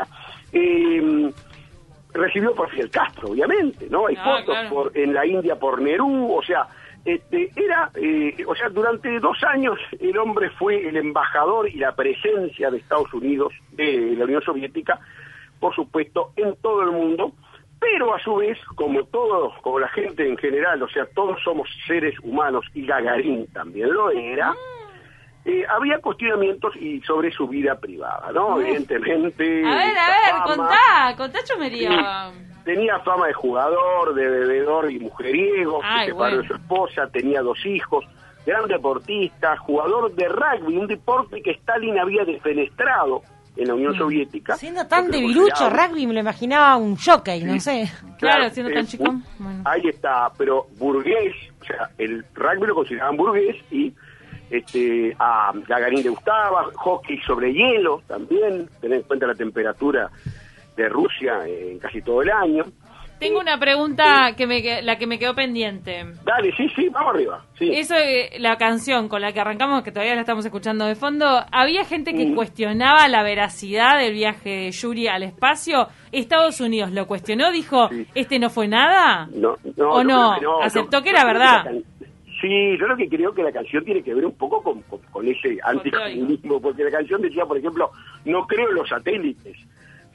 Eh, recibió por Fidel Castro, obviamente, ¿no? Hay ah, fotos claro. por, en la India por Nehru, o sea... Este, era, eh, o sea, durante dos años el hombre fue el embajador y la presencia de Estados Unidos, de la Unión Soviética, por supuesto, en todo el mundo, pero a su vez, como todos, como la gente en general, o sea, todos somos seres humanos, y Gagarin también lo era, eh, había cuestionamientos y sobre su vida privada, ¿no? Evidentemente... A ver, a ver, fama, contá, contá chomería. Sí. Tenía fama de jugador, de bebedor y mujeriego, Ay, se separó bueno. de su esposa, tenía dos hijos, gran deportista, jugador de rugby, un deporte que Stalin había defenestrado en la Unión mm. Soviética. Siendo tan debilucho, rugby me lo imaginaba un jockey, sí. no sé. Claro, claro siendo tan eh, chico. Bueno. Ahí está, pero burgués, o sea, el rugby lo consideraban burgués y este a Gagarin le gustaba, hockey sobre hielo también, tener en cuenta la temperatura de Rusia eh, en casi todo el año. Tengo una pregunta que me la que me quedó pendiente. Dale, sí, sí, vamos arriba. Sí. Eso, eh, la canción con la que arrancamos, que todavía la estamos escuchando de fondo, había gente que mm. cuestionaba la veracidad del viaje de Yuri al espacio. Estados Unidos lo cuestionó, dijo, sí. ¿este no fue nada? No, no, ¿O no? no? Aceptó no, que era no, verdad. Que sí, yo lo que creo que la canción tiene que ver un poco con, con, con ese anticomunismo, porque la canción decía, por ejemplo, no creo en los satélites.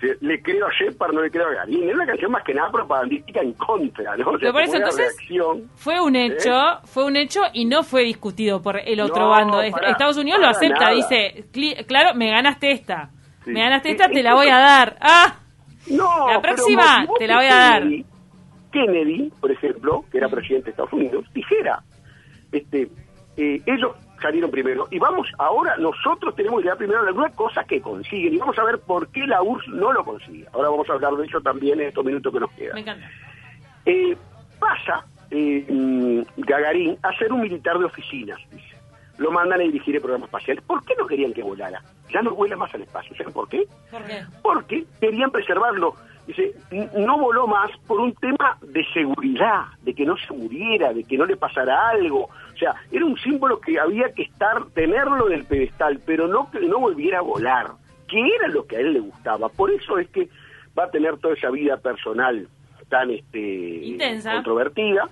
Le creo a Shepard, no le creo a Gagarin. Es una canción más que nada propagandística en contra, ¿no? O sea, Pero por eso, entonces, reacción, fue un hecho, ¿eh? fue un hecho y no fue discutido por el otro no, bando. para, Estados Unidos lo acepta, nada. dice, claro, me ganaste esta. Sí. Me ganaste esta, te la voy a dar. ¡Ah! No, la próxima te la voy a dar. Kennedy, Kennedy, por ejemplo, que era presidente de Estados Unidos, dijera, este, eh, ellos salieron primero, y vamos, ahora nosotros tenemos que llegar primero de alguna cosa que consiguen, y vamos a ver por qué la U R S S no lo consigue. Ahora vamos a hablar de eso también en estos minutos que nos quedan. Me encanta. Eh, pasa eh, mm, Gagarin a ser un militar de oficinas, dice. Lo mandan a dirigir el programa espacial. ¿Por qué no querían que volara? Ya no vuela más al espacio. ¿Saben por qué? ¿Por qué? Porque querían preservarlo. Dice, no voló más por un tema de seguridad, de que no se muriera, de que no le pasara algo. O sea, era un símbolo que había que estar, tenerlo en el pedestal, pero no que no volviera a volar, que era lo que a él le gustaba. Por eso es que va a tener toda esa vida personal tan este intensa, controvertida.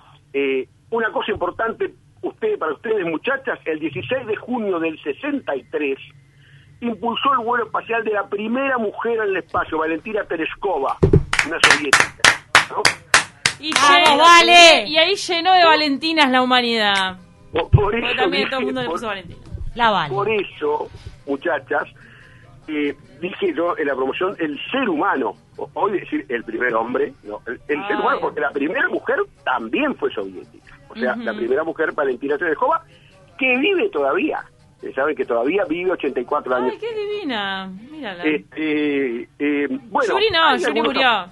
Eh, una cosa importante, usted, para ustedes muchachas, el dieciséis de junio del sesenta y tres impulsó el vuelo espacial de la primera mujer en el espacio, Valentina Tereshkova, una soviética, ¿no? Y, llenó, vale. y ahí llenó de Valentinas la humanidad. Por, por eso, Porque también dije, todo el mundo le por, puso Valentina. La vale. Por eso, muchachas, eh, dije yo en la promoción, el ser humano, hoy decir el primer hombre, no, el, el ser humano, porque la primera mujer también fue soviética. O sea, uh-huh. la primera mujer, Valentina Tereshkova, que vive todavía. Saben que todavía vive ochenta y cuatro años. Ay, qué divina. Mírala. Este, eh, bueno, Yuri no, Yuri algunos... murió.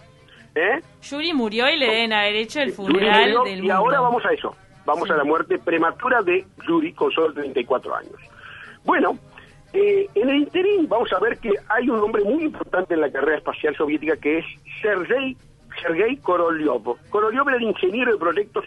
¿Eh? Yuri murió y le deben haber hecho el funeral murió, del y mundo. ahora vamos a eso. Vamos sí. a la muerte prematura de Yuri con solo treinta y cuatro años. Bueno, eh, en el interín vamos a ver que hay un hombre muy importante en la carrera espacial soviética que es Sergei Sergei Korolev. Korolev era el ingeniero de proyectos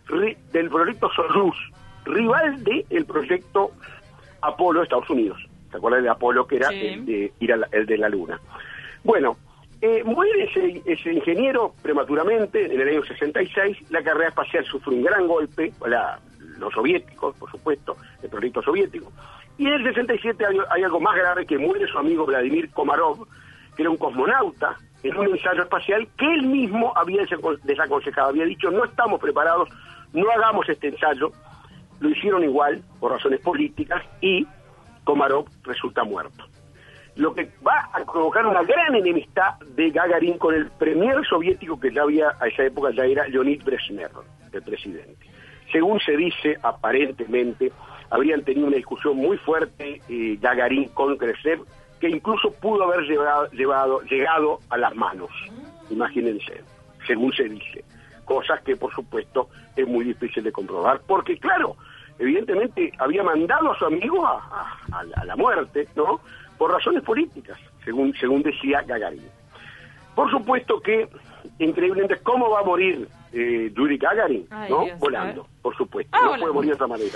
del proyecto Soyuz, rival del proyecto Apolo de Estados Unidos. ¿Se acuerdan de Apolo, que era sí. el, de, ir a la, el de la Luna? Bueno, eh, muere ese, ese ingeniero prematuramente en el año sesenta y seis. La carrera espacial sufre un gran golpe, la, los soviéticos, por supuesto, el proyecto soviético. Y en el sesenta y siete hay, hay algo más grave, que muere su amigo Vladimir Komarov, que era un cosmonauta, en un ensayo espacial que él mismo había desaconsejado. Había dicho, no estamos preparados, no hagamos este ensayo. Lo hicieron igual, por razones políticas, y Komarov resulta muerto. Lo que va a provocar una gran enemistad de Gagarin con el premier soviético que ya había, a esa época ya era Leonid Brezhnev, el presidente. Según se dice, aparentemente, habrían tenido una discusión muy fuerte eh, Gagarin con Brezhnev, que incluso pudo haber llevado, llevado, llegado a las manos, imagínense, según se dice. Cosas que, por supuesto, es muy difícil de comprobar, porque, claro, evidentemente había mandado a su amigo a, a, a, la, a la muerte, ¿no?, por razones políticas, según según decía Gagarin. Por supuesto que, increíblemente, ¿cómo va a morir eh, Yuri Gagarin? Ay, ¿no? Dios, volando, por supuesto, ah, no volando. Puede morir de otra manera.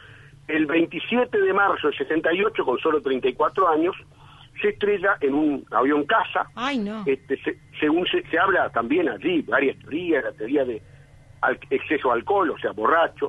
El veintisiete de marzo del sesenta y ocho, con solo treinta y cuatro años, se estrella en un avión caza. Ay, no. Este, se, según se, se habla también allí, varias teorías, la teoría de al, exceso de alcohol, o sea, borracho.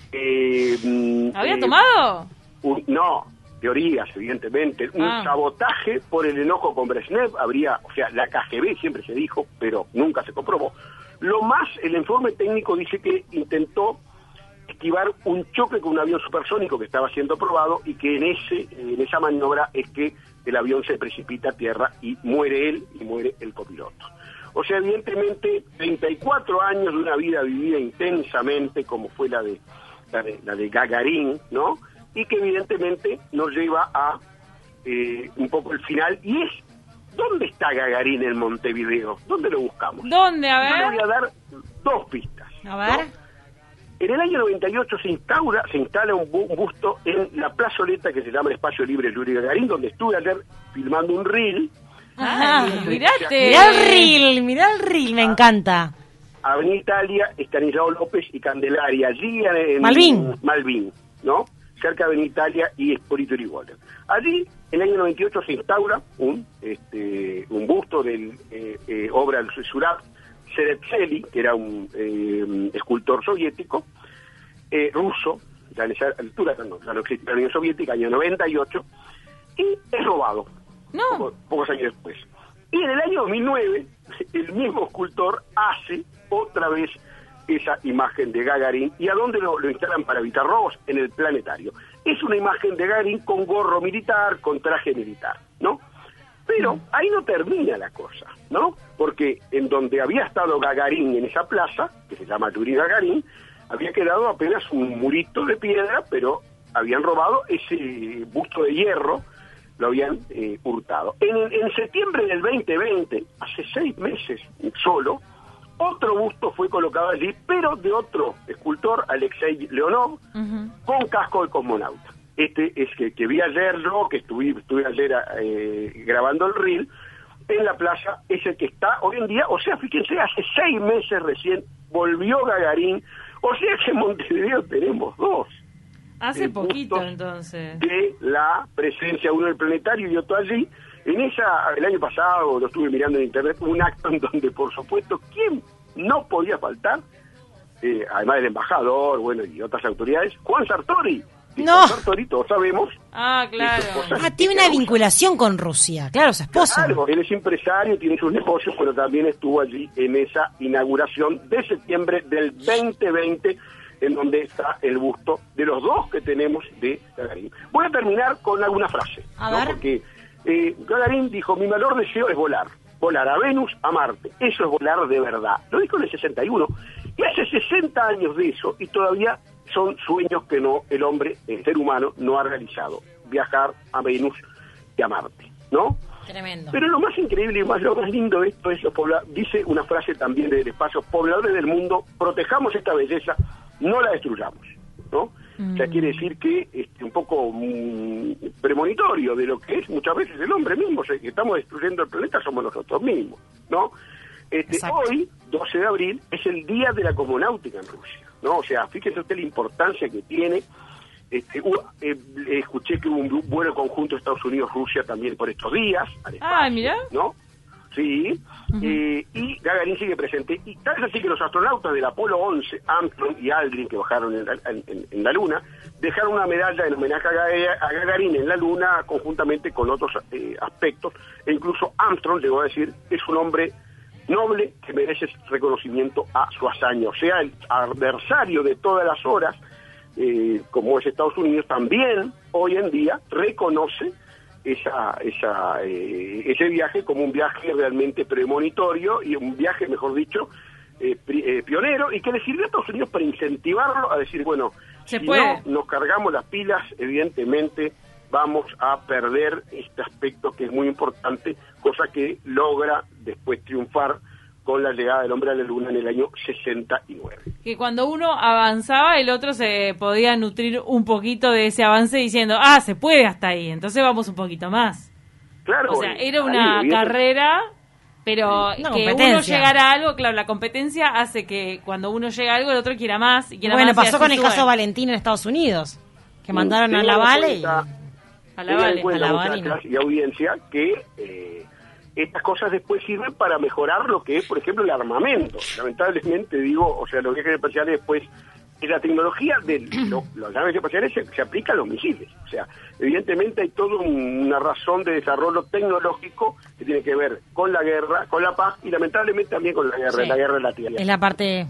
Eh, ¿Había eh, tomado? Un, no, teorías, evidentemente. Un ah. sabotaje por el enojo con Brezhnev, habría, o sea, la K G B siempre se dijo, pero nunca se comprobó. Lo más, el informe técnico dice que intentó esquivar un choque con un avión supersónico que estaba siendo probado, y que en ese en esa maniobra es que el avión se precipita a tierra y muere él y muere el copiloto. O sea, evidentemente, treinta y cuatro años de una vida vivida intensamente, como fue la de la de, la de Gagarin, ¿no?, y que evidentemente nos lleva a eh, un poco el final, y es, ¿dónde está Gagarin en Montevideo? ¿Dónde lo buscamos? ¿Dónde? A ver. Yo le voy a dar dos pistas. A ver. ¿no? En el año noventa y ocho se instaura, se instala un, bu un busto en la plazoleta que se llama el Espacio Libre Yuri Gagarin, donde estuve ayer filmando un reel. Ah, mirate. Mirá el reel, mirá el reel, me encanta. Avenida Italia, Estanislao López y Candelaria, allí en, en Malvin. Malvin, ¿no?, cerca de Avenida Italia y Hipólito Yrigoyen. Allí, en el año noventa y ocho, se instaura un este un busto del eh, eh, obra del Surab Tsereteli, que era un eh, escultor soviético, eh, ruso, ya en esa altura, no, ya no existía la Unión Soviética, año noventa y ocho, y es robado. No. Poco, pocos años después. Y en el año dos mil nueve, el mismo escultor hace otra vez esa imagen de Gagarin. ¿Y a dónde lo, lo instalan para evitar robos? En el planetario. Es una imagen de Gagarin con gorro militar, con traje militar, ¿no? Pero ahí no termina la cosa, ¿no? Porque en donde había estado Gagarin en esa plaza, que se llama Yuri Gagarin, había quedado apenas un murito de piedra, pero habían robado ese busto de hierro, lo habían eh, hurtado. En, en septiembre del veinte veinte, hace seis meses solo, otro busto fue colocado allí, pero de otro escultor, Alexei Leonov, uh-huh. con casco de cosmonauta. Este es que, que vi ayer yo, que estuve, estuve ayer eh, grabando el reel, en la plaza, es el que está hoy en día, o sea, fíjense, hace seis meses recién volvió Gagarin, o sea que en Montevideo tenemos dos. Hace poquito, entonces. De la presencia, uno en el planetario y otro allí. En esa, el año pasado, lo estuve mirando en internet, un acto en donde, por supuesto, ¿quién no podía faltar? Eh, además del embajador, bueno, y otras autoridades, Juan Sartori. Y no. Juan Sartori, todos sabemos. Ah, claro. Ah, tiene una vinculación con Rusia. Claro, su esposa. Claro, él es empresario, tiene sus negocios, pero también estuvo allí en esa inauguración de septiembre del veinte veinte, en donde está el busto de los dos que tenemos de Gagarin. Voy a terminar con alguna frase, a ¿no? ver. Porque eh, Gagarin dijo, mi mayor deseo es volar, volar a Venus, a Marte, eso es volar de verdad. Lo dijo en el sesenta y uno, y hace sesenta años de eso, y todavía son sueños que no el hombre, el ser humano, no ha realizado, viajar a Venus y a Marte, ¿no? Tremendo. Pero lo más increíble y más, lo más lindo de esto es, lo pobla- dice una frase también del espacio, pobladores del mundo, protejamos esta belleza, no la destruyamos, ¿no? Mm. O sea, quiere decir que este, un poco mm, premonitorio de lo que es muchas veces el hombre mismo, o sea, que estamos destruyendo el planeta somos nosotros mismos, ¿no? Este, hoy, doce de abril, es el Día de la Cosmonáutica en Rusia, ¿no? O sea, fíjese usted la importancia que tiene. Este, uh, eh, escuché que hubo un vuelo conjunto Estados Unidos-Rusia también por estos días. Ah, mira. ¿No? Sí, uh-huh. eh, y Gagarin sigue presente. Y tal vez así que los astronautas del Apolo once, Armstrong y Aldrin, que bajaron en la, en, en la Luna, dejaron una medalla en homenaje a, a Gagarin en la Luna, conjuntamente con otros eh, aspectos. E incluso Armstrong llegó a decir, es un hombre noble que merece reconocimiento a su hazaña. O sea, el adversario de todas las horas, eh, como es Estados Unidos, también hoy en día reconoce esa, esa, eh, ese viaje como un viaje realmente premonitorio y un viaje, mejor dicho, eh, pri, eh, pionero, y que le sirvió a Estados Unidos para incentivarlo a decir, bueno, Se si puede. no nos cargamos las pilas, evidentemente vamos a perder este aspecto que es muy importante, cosa que logra después triunfar con la llegada del hombre a la luna en el año sesenta y nueve. Que cuando uno avanzaba, el otro se podía nutrir un poquito de ese avance diciendo, ah, se puede hasta ahí, entonces vamos un poquito más. Claro. O sea, era una ahí, carrera, pero Una que competencia. uno llegara a algo, claro, la competencia hace que cuando uno llega a algo, el otro quiera más. Y quiera Bueno, más, y pasó así con el sube. caso Valentín en Estados Unidos, que mandaron a Tengan la en Vale y... cuenta- A la tengan en Vale. cuenta, a la Vale, muchachas y audiencia, que eh, estas cosas después sirven para mejorar lo que es, por ejemplo, el armamento. Lamentablemente, digo, o sea, los viajes espaciales después, la tecnología de lo, los viajes espaciales se, se aplica a los misiles. O sea, evidentemente hay toda un, una razón de desarrollo tecnológico que tiene que ver con la guerra, con la paz y lamentablemente también con la guerra, Sí. la guerra de la Tierra. Es la parte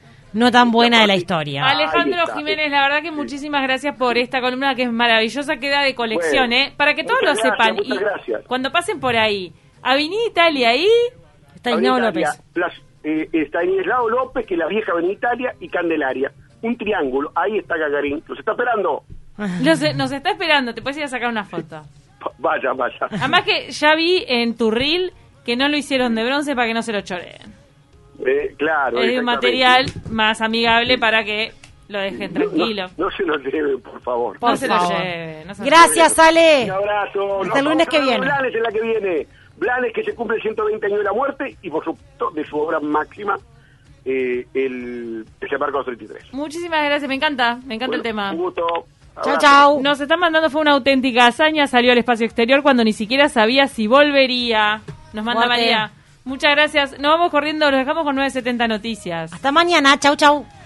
no tan buena de la historia. Alejandro está. Jiménez, la verdad que muchísimas gracias por esta columna que es maravillosa, queda de colección, Bueno, ¿eh? Para que todos lo muchas gracias, sepan. muchas Y gracias. cuando pasen por ahí, Avenida Italia ahí, Está Ignao Avenida López. Italia, Plaza- eh, está Inislao López, que es la vieja Avenida Italia, y Candelaria. Un triángulo, ahí está Gagarin. Los está esperando. los- nos está esperando, te puedes ir a sacar una foto. Vaya, vaya. Además que ya vi en tu reel que no lo hicieron de bronce para que no se lo choreen. Eh, claro. Es de un exactamente. material más amigable para que lo dejen tranquilo. No, no se nos lleven, por favor. No se lo favor. lleven. no se lo Gracias, Ale. Un abrazo. Hasta el Nos lunes vamos que a ver viene. Blanes en la que viene. Blanes, que se cumple el ciento veinte años de la muerte y, por supuesto, de su obra máxima, eh, el que se marca los treinta y tres. Muchísimas gracias, me encanta, me encanta el tema. Un gusto. Chao, Abrazo. chao. Nos están mandando, fue una auténtica hazaña, salió al espacio exterior cuando ni siquiera sabía si volvería. Nos manda Muerte. María. Muchas gracias. Nos vamos corriendo, los dejamos con nueve setenta Noticias. Hasta mañana. Chau, chau.